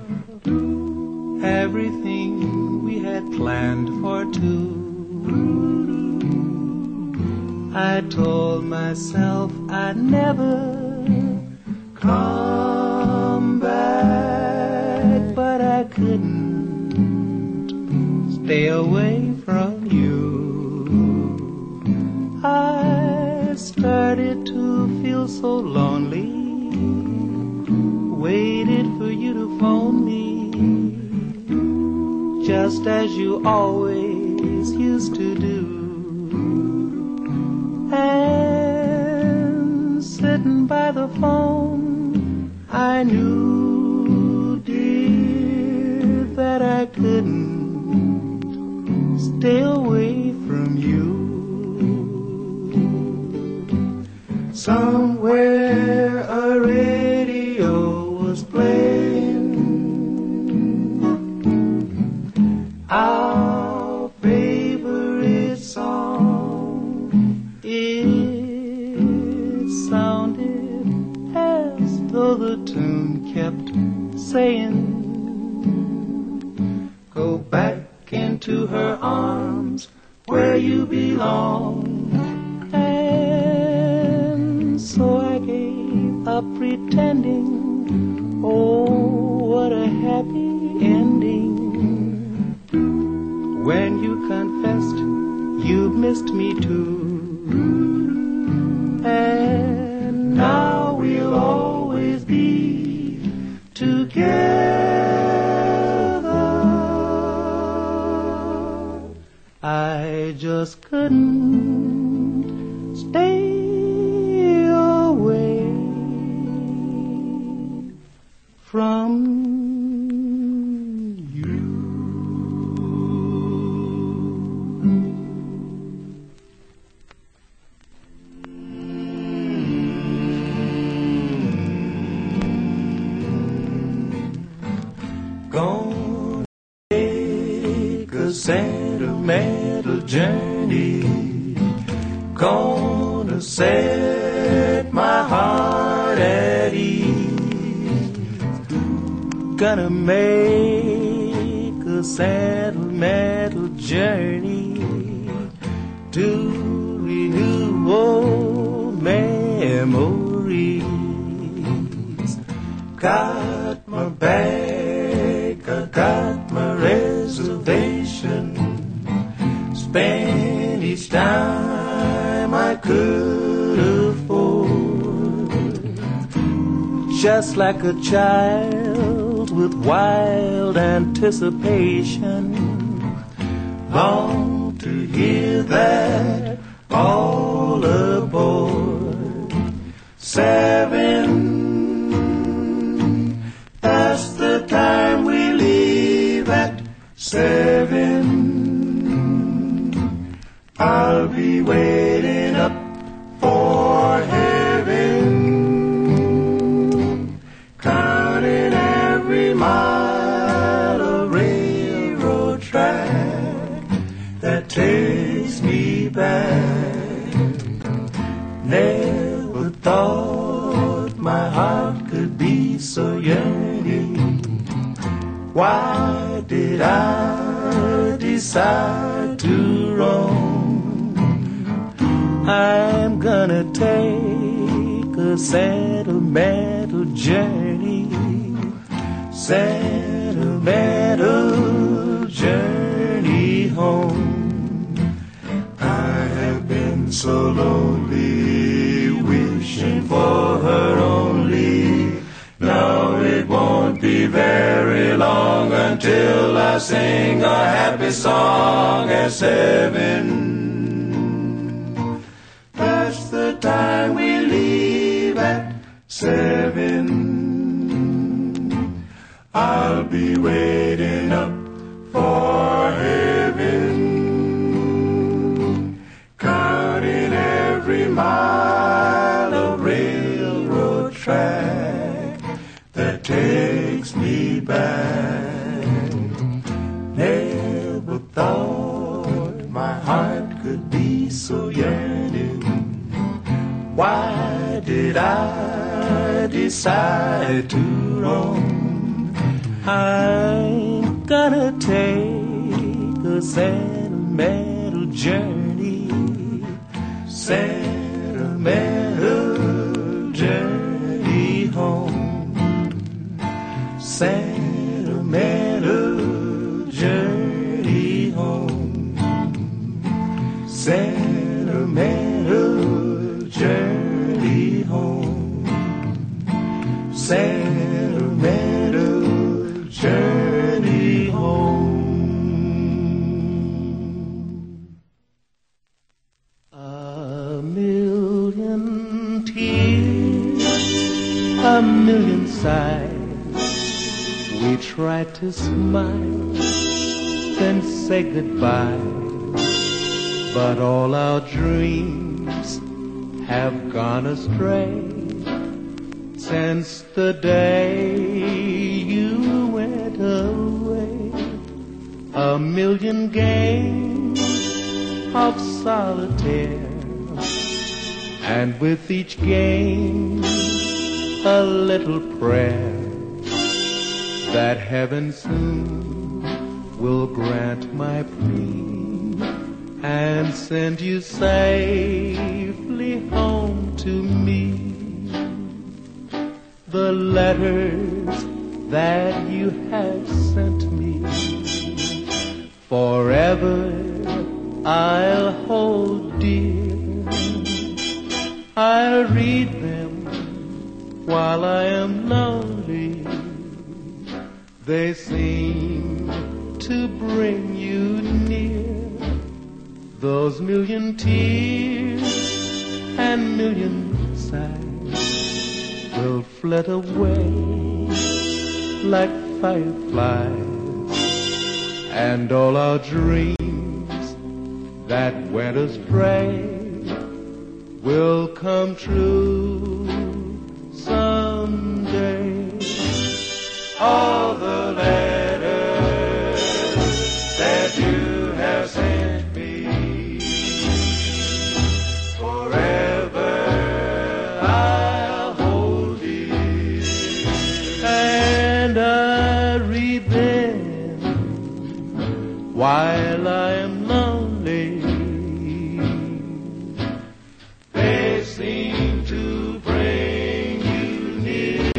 everything we had planned for two. I told myself I'd never come back, but I couldn't stay away from you. I started to feel so lonely, waited for you to phone me, just as you always used to do. And sitting by the phone, I knew, dear, that I couldn't stay away from you. Somewhere a radio was playing our favorite song. It sounded as though the tune kept saying, go back into her arms where you belong. So I gave up pretending, oh, what a happy ending, when you confessed you missed me too. And now we'll always be together. I just couldn't stay away from you. Gonna take a sentimental journey. Gonna set my heart at ease. Gonna make a sentimental journey to renew old memories. Got my bag, I got my reservation. Spend each dime I could afford. Just like a child with wild anticipation. Long to hear that all aboard. 7, that's the time we leave at 7. I'll be waiting up for heaven, counting every mile of railroad track that takes me back. Never thought my heart could be so yearning. Why did I decide to roam? I'm gonna take a sentimental journey. Sentimental journey home. I have been so lonely, wishing for her only. Now it won't be very long until I sing a happy song at 7. That's the time we leave at 7. I'll be waiting up for heaven, counting every mile of railroad track that takes me back. Never thought my heart could be so yearning. Why did I decide to roam? I'm gonna take a sentimental journey. Sentimental journey home. Sentimental journey home. Sentimental journey home. Sentimental journey home. A million tears, a million sighs. We try to smile, then say goodbye. But all our dreams have gone astray since the day you went away. A million games of solitaire, and with each game a little prayer that heaven soon will grant my plea and send you safely home to me. The letters that you have sent me, forever I'll hold dear. I'll read them while I am lonely. They seem to bring you near. Those million tears and million sighs will flit away like fireflies, and all our dreams that went astray will come true someday. All the land marry them while I am lonely. They seem to bring you near.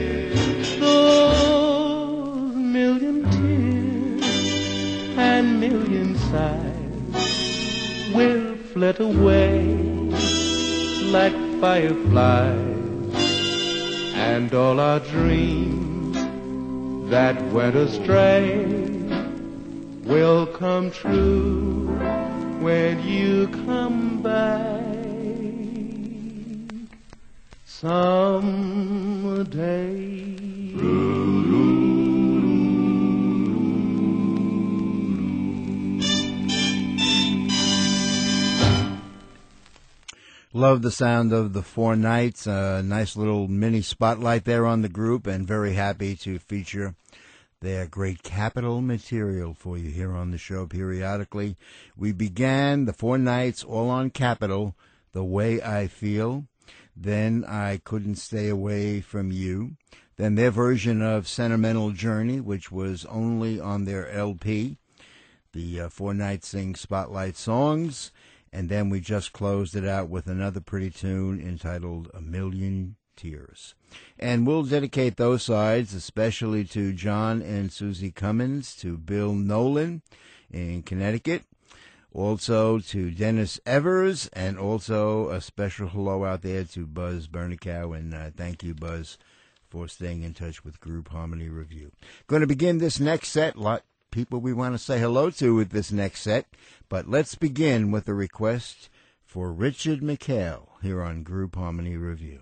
Those million tears and million sighs will flit away like fireflies, and all our dreams that went astray will come true when you come back someday. Love the sound of the Four Knights. A nice little mini spotlight there on the group, and very happy to feature their great Capitol material for you here on the show periodically. We began the Four Knights all on Capitol, The Way I Feel. Then I Couldn't Stay Away From You. Then their version of Sentimental Journey, which was only on their LP. The Four Knights sing Spotlight Songs. And then we just closed it out with another pretty tune entitled A Million Tears. And we'll dedicate those sides especially to John and Susie Cummins, to Bill Nolan in Connecticut, also to Dennis Evers, and also a special hello out there to Buzz Bernicow. And thank you, Buzz, for staying in touch with Group Harmony Review. Going to begin this next set. A lot of people we want to say hello to with this next set. But let's begin with a request for Richard McHale here on Group Harmony Review.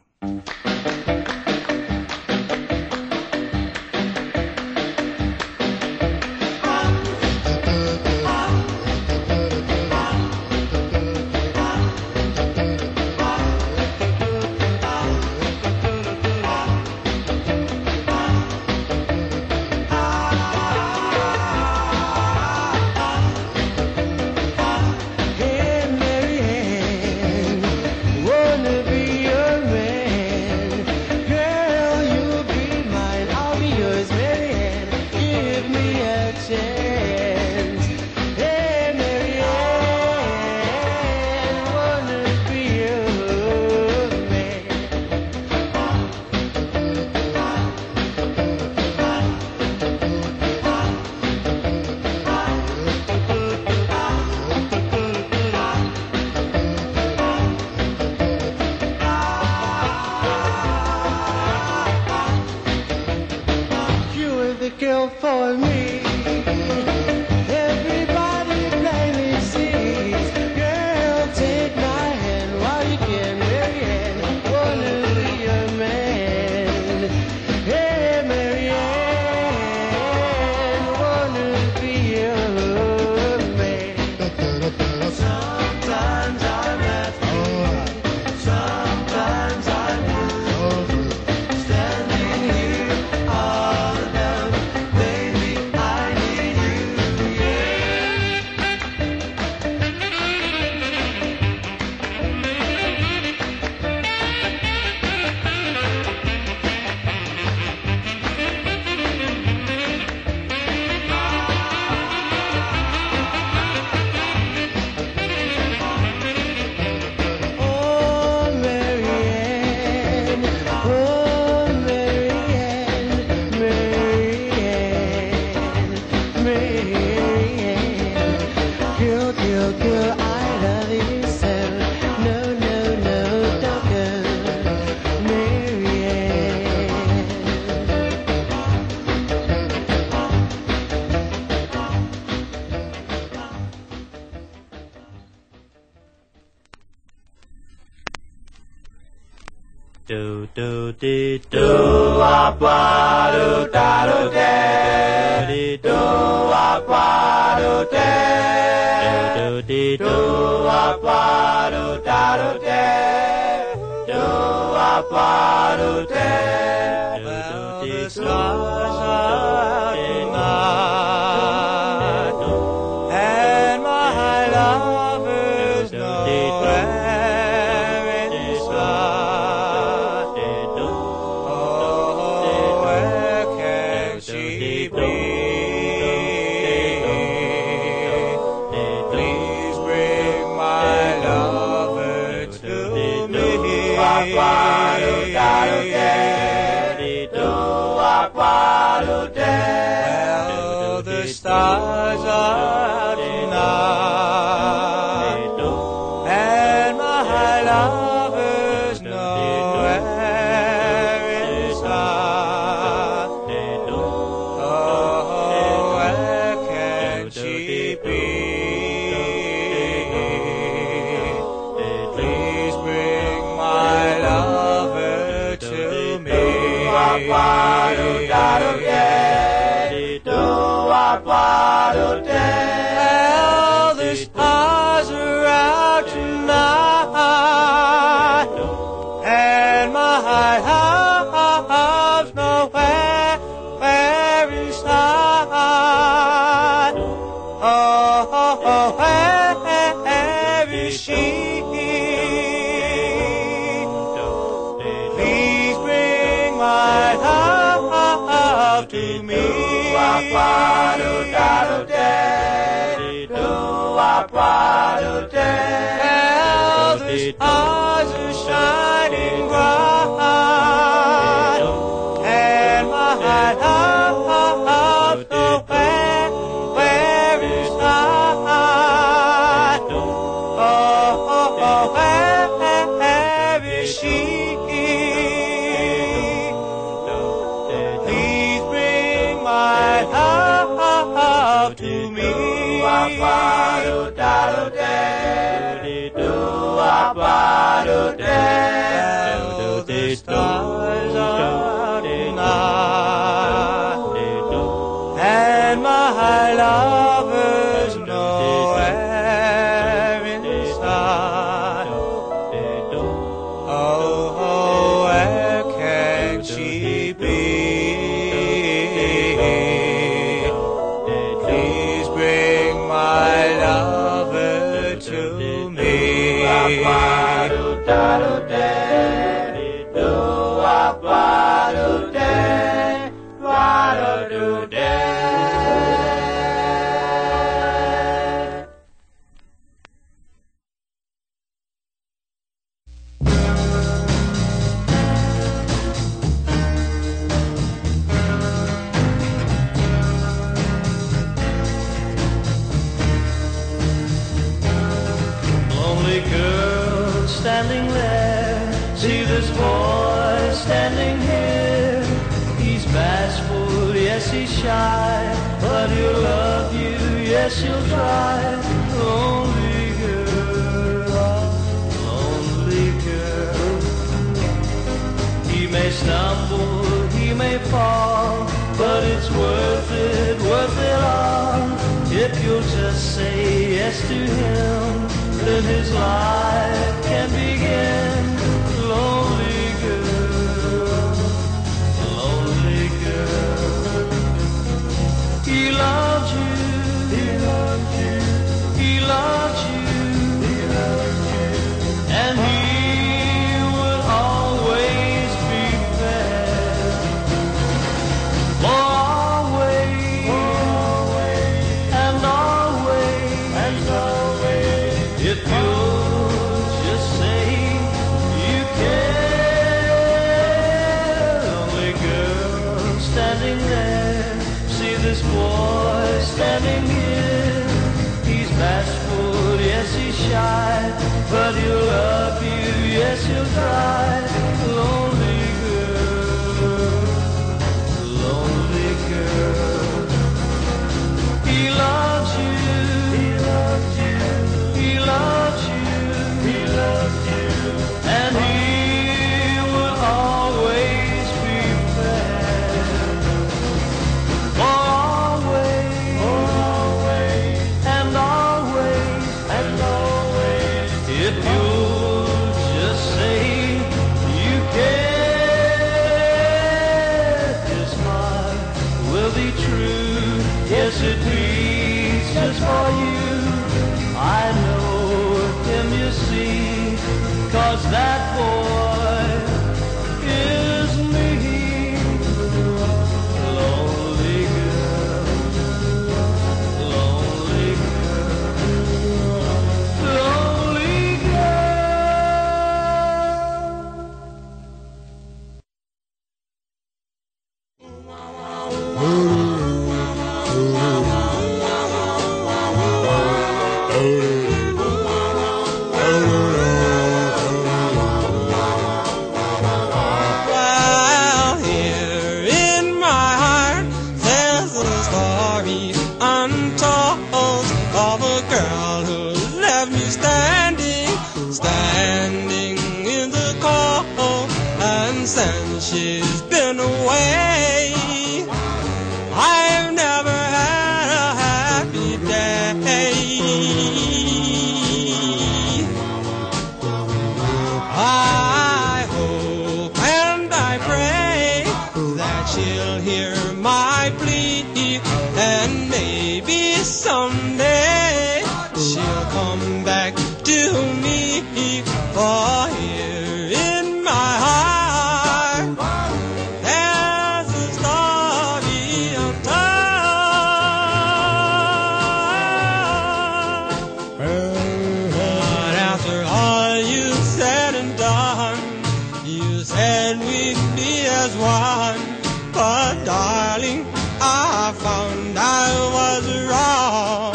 Do do dee do wop wa do da do de do wop wa do de do dee do wop wa do da do de do wop wa do de. Well, the stars are tonight, and my love is nowhere in sight. Oh, where can she she be? Please bring my lover to me. Well, the stars are out tonight, and my lover's nowhere inside. Oh, where can she be? Please bring my lover to me. Well, the stars are out tonight, and my love's nowhere inside. Oh, where is she? Please bring my love to me. Well, the stars are shining bright, and my love's nowhere inside. Oh, where is she? Please bring my love to me. Well, the stars are tonight, and my lover's nowhere inside. Oh, where can she be? Please bring my lover to me. Lonely girl standing there, see this boy standing here. He's bashful, yes he's shy, but he'll love you, yes he'll try. Lonely girl, he may stumble, he may fall, but it's worth it all. If you'll just say yes to him, then his life can begin. Lonely girl, he loves you, and he will always be there. Always and always, if you'll just say you can. Lonely girl standing there, see this boy standing here. He's bashful, yes he's shy, but he'll love you, yes he'll try. Lonely girl, he loves you, and he will always be there. Always and always, if you'll just say you can. His heart will be true, yes it beats just for you. I know him, you see, 'cause that boy is me. Lonely girl. story untold of a girl who left me standing in the cold, and since she's been away, I've never had a happy day. I hope and I pray that she'll hear my plea, and maybe someday she'll come back to me. For here in my heart there's a story untold. But after all you said and done, you said we'd be as one. But darling, I found I was wrong.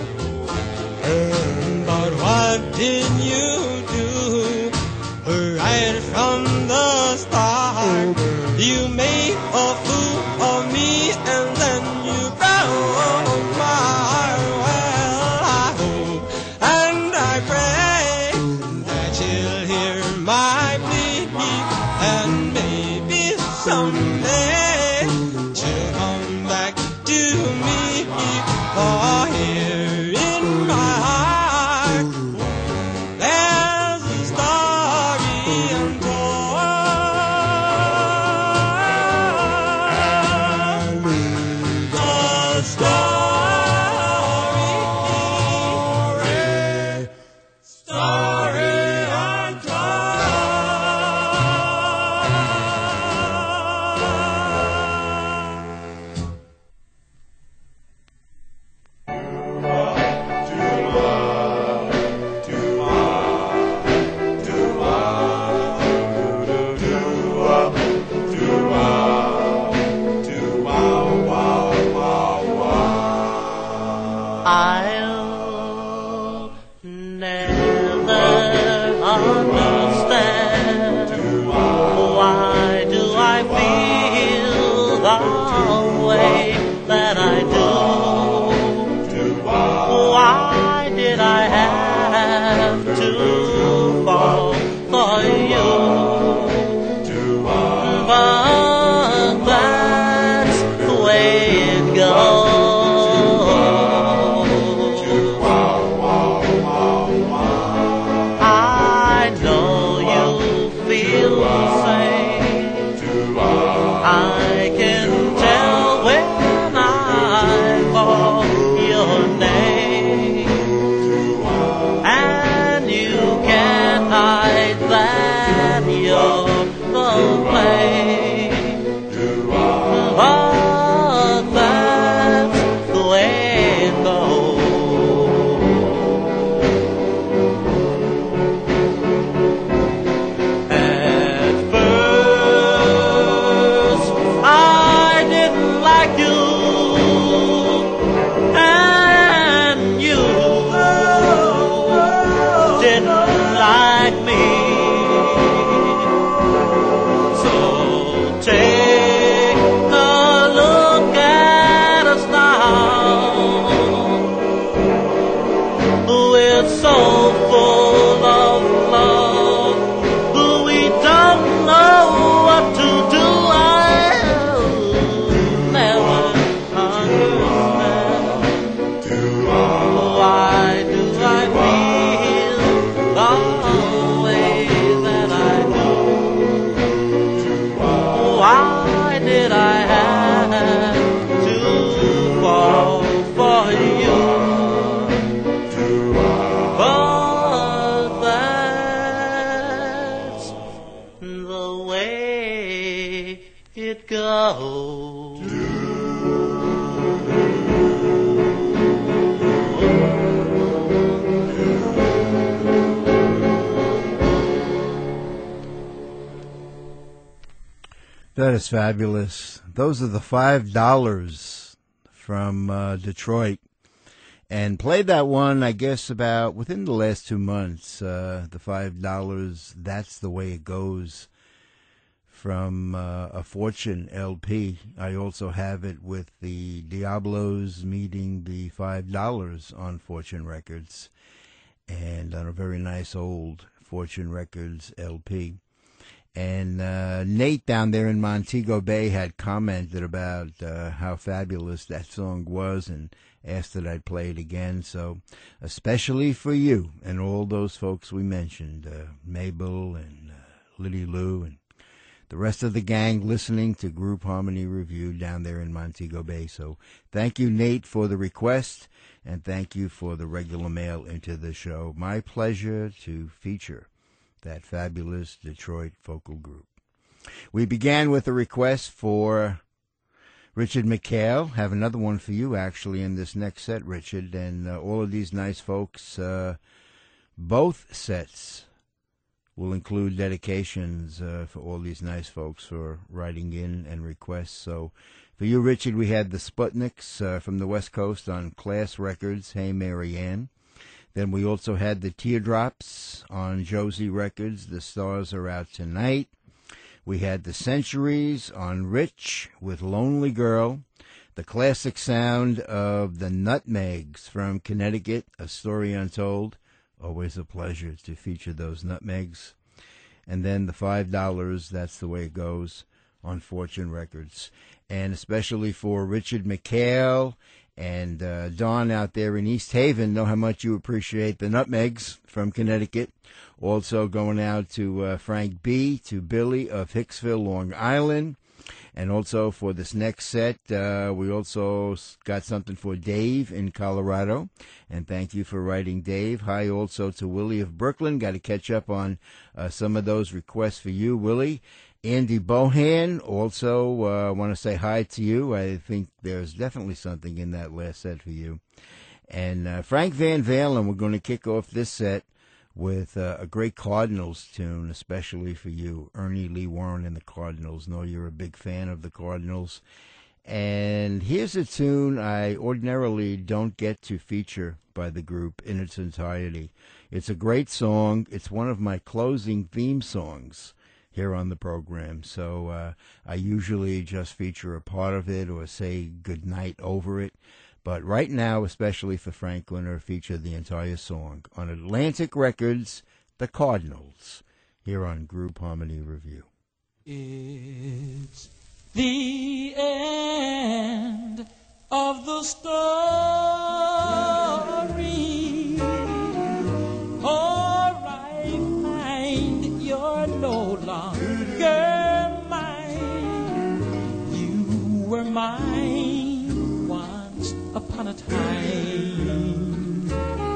But what did you do right from the start? You made a fool of me and then you broke my heart. Well, I hope and I pray that you'll hear my plea, and maybe someday she'll come back to me. For here in my heart there's a story untold. A story I'll never understand why do I feel the way that I do. Why did I have to fall for you? But that's the way it goes. I can tell when I call your name, and you can't hide that you're the flame. But that's the way it goes. At first I didn't like you, and you didn't like me. So take a look at us now. We're so full of love, we don't know what to do. I'll never understand why do I feel the way that I do. Why did I have to fall for you? But that's the way it goes. That is fabulous. Those are the $5 from Detroit. And played that one, I guess, about within the last 2 months. The $5, That's the Way It Goes from a Fortune LP. I also have it with the Diablos meeting the $5 on Fortune Records, and on a very nice old Fortune Records LP. And Nate down there in Montego Bay had commented about how fabulous that song was and asked that I'd play it again. So especially for you and all those folks we mentioned, Mabel and Liddy Lou and the rest of the gang listening to Group Harmony Review down there in Montego Bay. So thank you, Nate, for the request, and thank you for the regular mail into the show. My pleasure to feature that fabulous Detroit vocal group. We began with a request for Richard McHale. Have another one for you, actually, in this next set, Richard. And all of these nice folks, both sets will include dedications for all these nice folks for writing in and requests. So for you, Richard, we had the Sputniks from the West Coast on Class Records, Hey Marianne. Then we also had the Teardrops on Josie Records, The Stars Are Out Tonight. We had the Centuries on Rich with Lonely Girl. The classic sound of the Nutmegs from Connecticut, A Story Untold. Always a pleasure to feature those Nutmegs. And then the $5, That's the Way It Goes, on Fortune Records. And especially for Richard McHale and Don out there in East Haven, know how much you appreciate the Nutmegs from Connecticut. Also going out to Frank B., to Billy of Hicksville, Long Island. And also for this next set, we also got something for Dave in Colorado. And thank you for writing, Dave. Hi also to Willie of Brooklyn. Got to catch up on some of those requests for you, Willie. Andy Bohan, also want to say hi to you. I think there's definitely something in that last set for you. And Frank Van Valen, we're going to kick off this set with a great Cardinals tune, especially for you. Ernie Lee Warren and the Cardinals. Know you're a big fan of the Cardinals. And here's a tune I ordinarily don't get to feature by the group in its entirety. It's a great song. It's one of my closing theme songs here on the program. So I usually just feature a part of it or say good night over it. But right now, especially for Frank Winter, feature the entire song on Atlantic Records, The Cardinals, here on Group Harmony Review. It's the end of the story. Or I find you're no longer mine. You were mine once upon a time,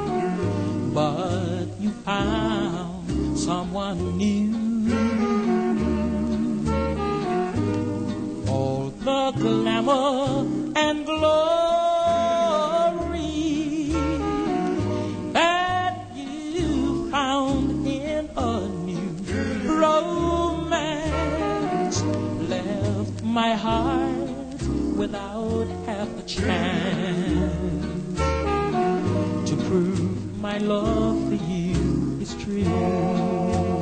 but you found someone new. All the glamour and glory that you found in a new romance left my heart without half a chance to prove my love for you is true.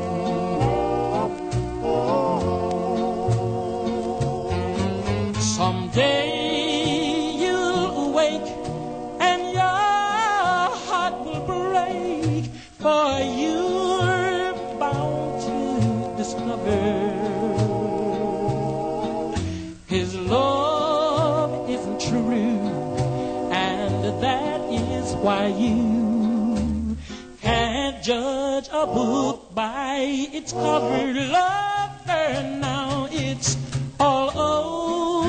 Someday you'll awake and your heart will break, for you're bound to discover his love isn't true, and that is why you can't judge a book by its cover. Lover, now it's all over.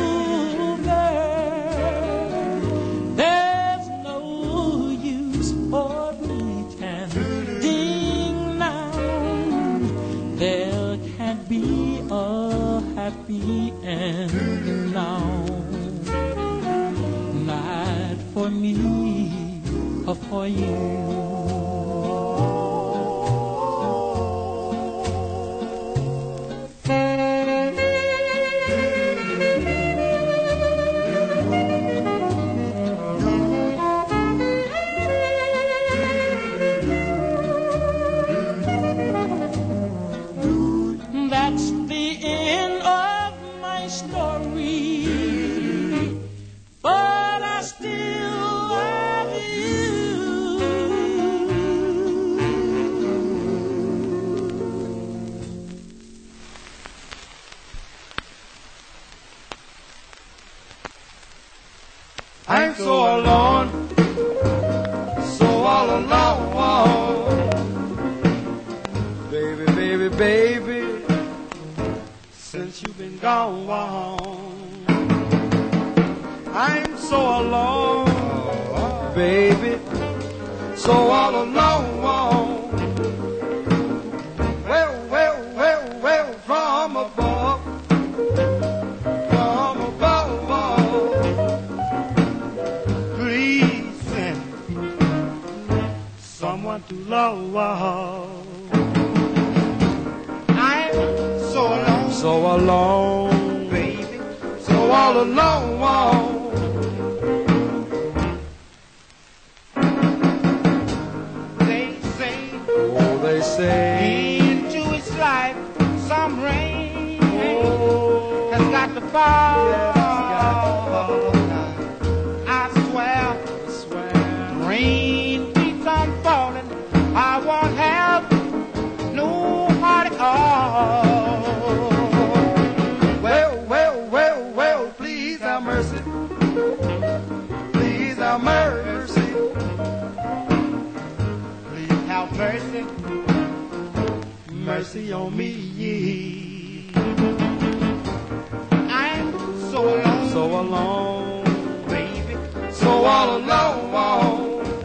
There's no use for pretending now. There can't be a happy end now. Not for me or for you. That's the end I'm so alone, so all alone. Baby, baby, baby, since you've been gone, I'm so alone, baby, so all alone. Well, from above, please send someone to love. I'm so alone, baby, so all alone. They say into its life some rain has got to fall. I swear, rain keeps on falling. I won't have no heart at all. Well, please have mercy. Please have mercy. Please have mercy. Mercy on me. I'm so alone, baby, so all alone.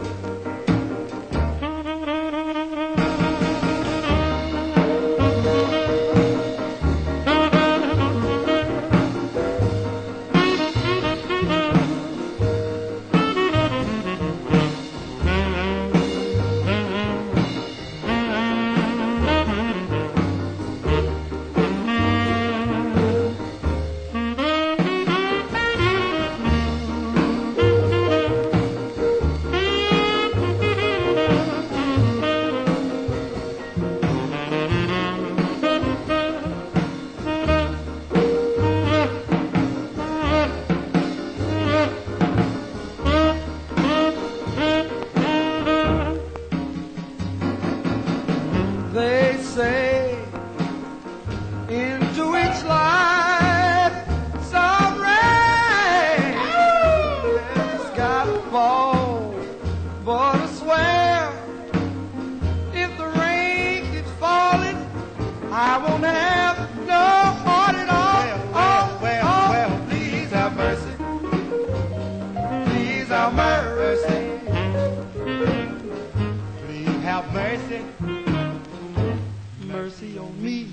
They say into each life some rain has got to fall. But I swear, if the rain keeps falling, I won't have no heart at all. Well, please have mercy. Please have mercy. Please have mercy. Mercy on me.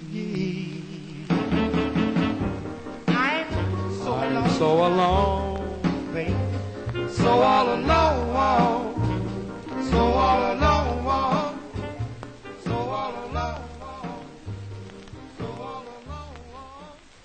I'm so alone, baby, so all alone, so all alone, so all alone, so all alone.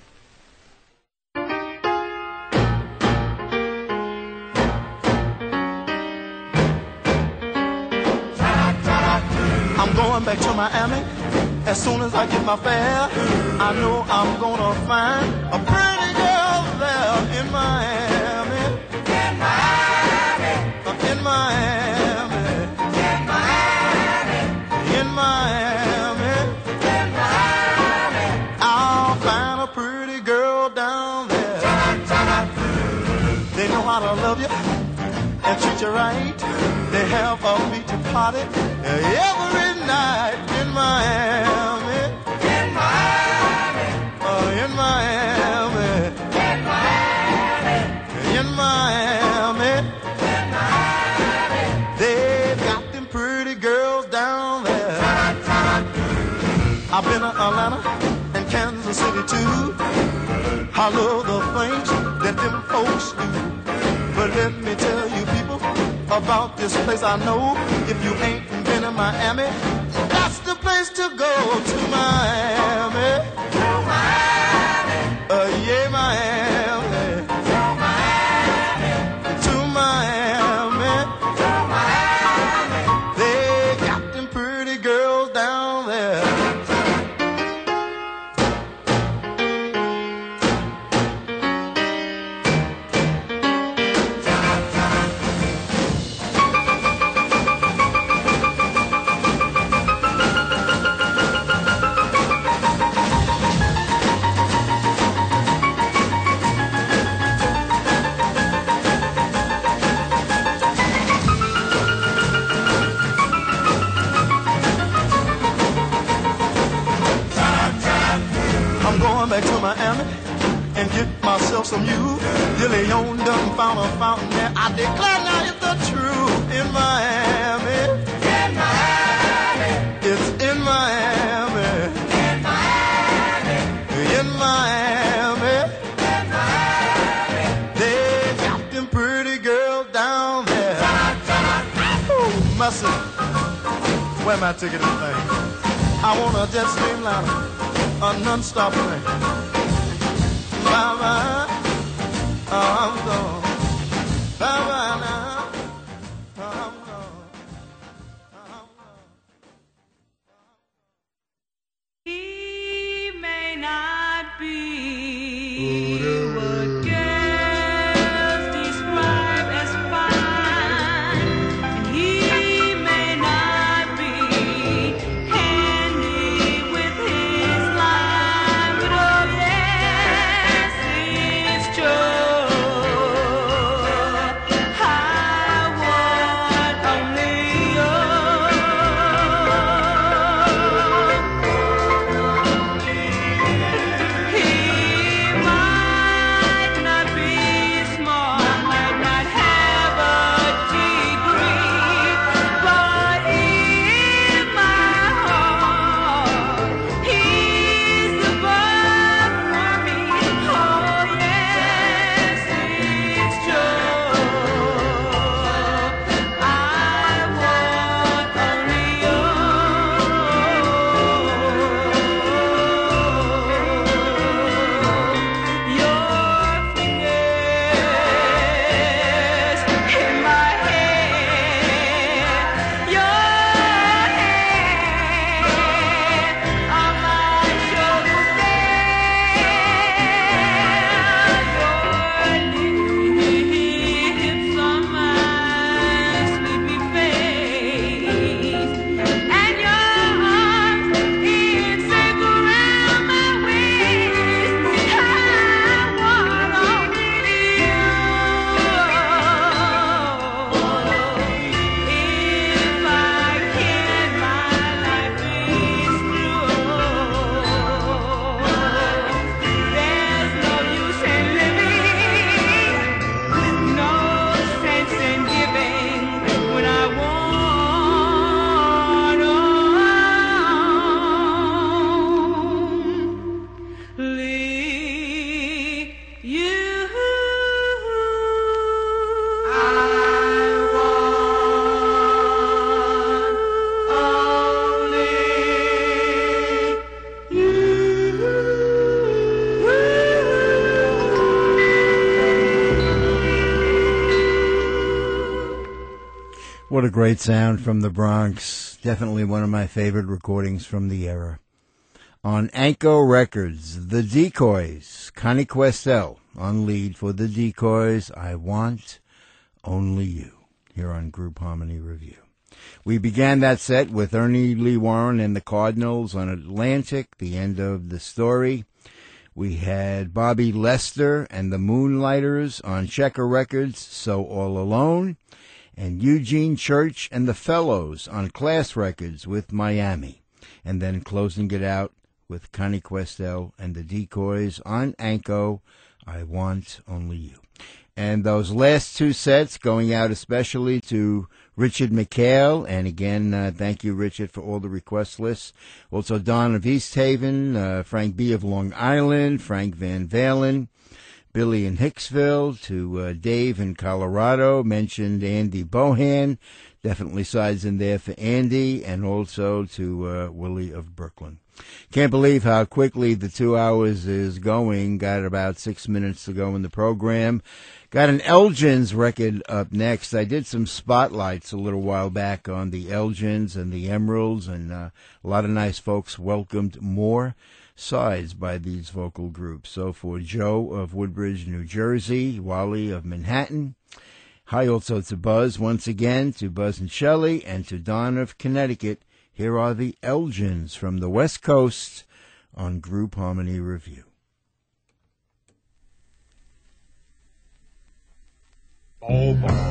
I'm going back to Miami. As soon as I get my fare, I know I'm gonna find a pretty girl there in Miami. In Miami. In Miami. In Miami. In Miami. In Miami. I'll find a pretty girl down there. They know how to love you and treat you right. They have a beach party every night in Miami. In Miami. In Miami. In Miami. In Miami. In Miami. They've got them pretty girls down there. I've been to Atlanta and Kansas City too. I love the things that them folks do. But let me tell you people about this place I know. If you ain't been to Miami, that's the place to go, to Miami. To Miami. Yeah, Miami. To Miami. To Miami. To Miami. They got them pretty girls down there. found a fountain there. I declare now it's the truth in Miami. In Miami. It's in Miami. In Miami. In Miami. In Miami. They got them pretty girls down there. Ooh, mercy. Where my ticket and thing? I want a jet streamliner, a non-stop train. Bye-bye. I'm gone. Bye-bye now. I'm gone. He may not be what girls describe as fine, and he may not be handy with his line, but oh yes, it's true. I want only you. He might not be smart, might not have a degree, but in my heart, he's the one for me. Oh yes, it's true. I want only you. Your fingers in my hair, your hand on my shoulder there, your lips on my sleepy face, and your arms insect around my waist. I want only you. If I can, my life is through. There's no use in living, no sense in giving when I want only you. I want only What a great sound from the Bronx. Definitely one of my favorite recordings from the era. On Anko Records, The Decoys, Connie Questel on lead for The Decoys, I Want Only You, here on Group Harmony Review. We began that set with Ernie Lee Warren and the Cardinals on Atlantic, the end of the story. We had Bobby Lester and the Moonlighters on Checker Records, So All Alone, and Eugene Church and the Fellows on Class Records with Miami, and then closing it out with Connie Questel and the Decoys on Anko, I Want Only You. And those last two sets going out especially to Richard McHale, and again, thank you, Richard, for all the request lists. Also Don of East Haven, Frank B. of Long Island, Frank Van Valen, Billy in Hicksville, to Dave in Colorado, mentioned Andy Bohan, definitely sides in there for Andy, and also to Willie of Brooklyn. Can't believe how quickly the 2 hours is going. Got about 6 minutes to go in the program. Got an Elgins record up next. I did some spotlights a little while back on the Elgins and the Emeralds, and a lot of nice folks welcomed more sides by these vocal groups. So for Joe of Woodbridge, New Jersey, Wally of Manhattan, hi also to Buzz once again, to Buzz and Shelley, and to Don of Connecticut. Here are the Elgins from the West Coast on Group Harmony Review. Oh, boy.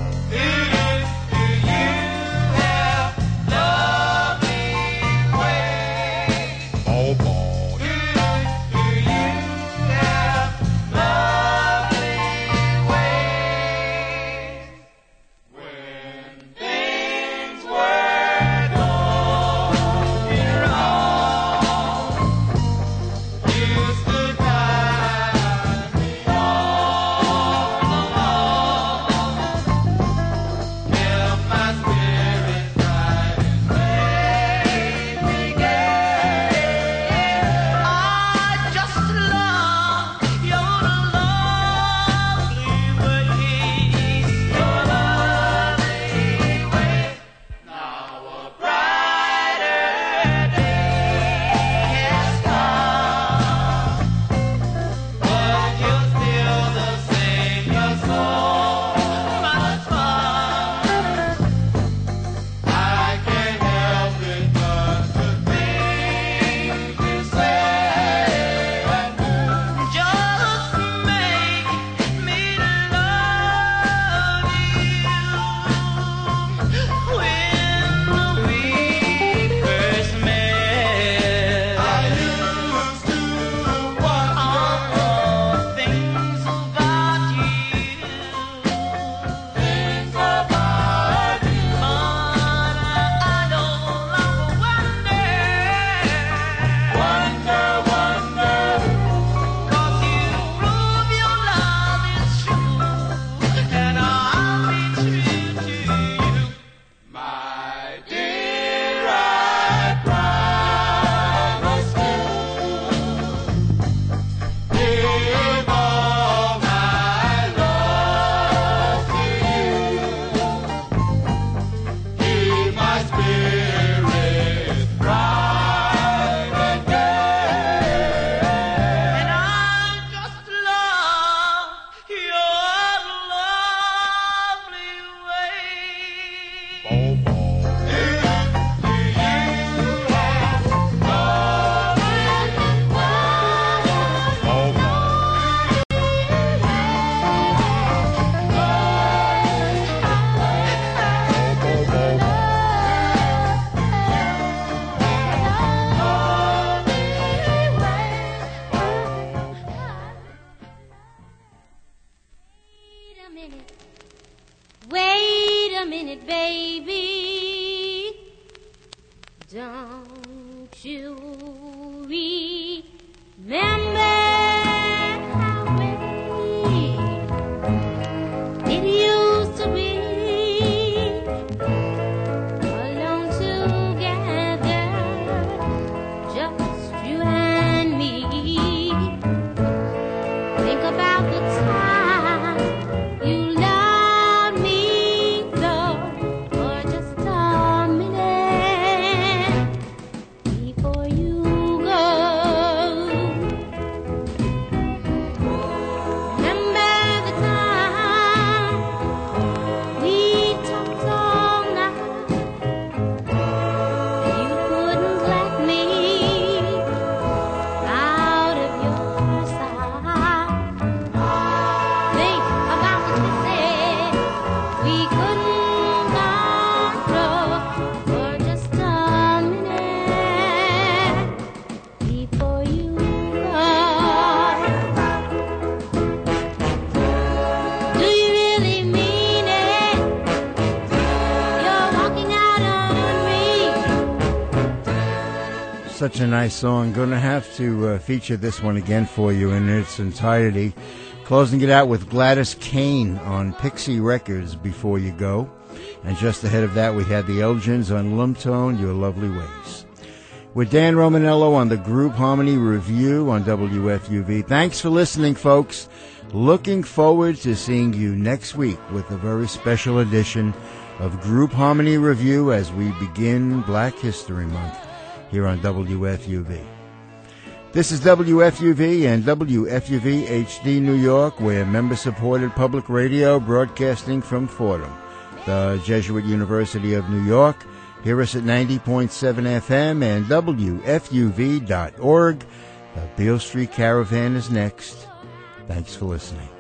a minute, baby. Don't you remember how great it used to be alone together, just you and me? Think about the time you loved me though for just a minute before you go. Remember the time we talked all night. You couldn't let me out of your sight. Think about the kisses we couldn't control for just a minute before you go. Do you really mean it? You're walking out on me. Such a nice song. Going to have to feature this one again for you in its entirety. Closing it out with Gladys Kane on Pixie Records, Before You Go. And just ahead of that, we had the Elgins on Lumtone, Your Lovely Ways. With Dan Romanello on the Group Harmony Review on WFUV. Thanks for listening, folks. Looking forward to seeing you next week with a very special edition of Group Harmony Review as we begin Black History Month here on WFUV. This is WFUV and WFUV HD New York. We're member-supported public radio broadcasting from Fordham, the Jesuit University of New York. Hear us at 90.7 FM and WFUV.org. The Beale Street Caravan is next. Thanks for listening.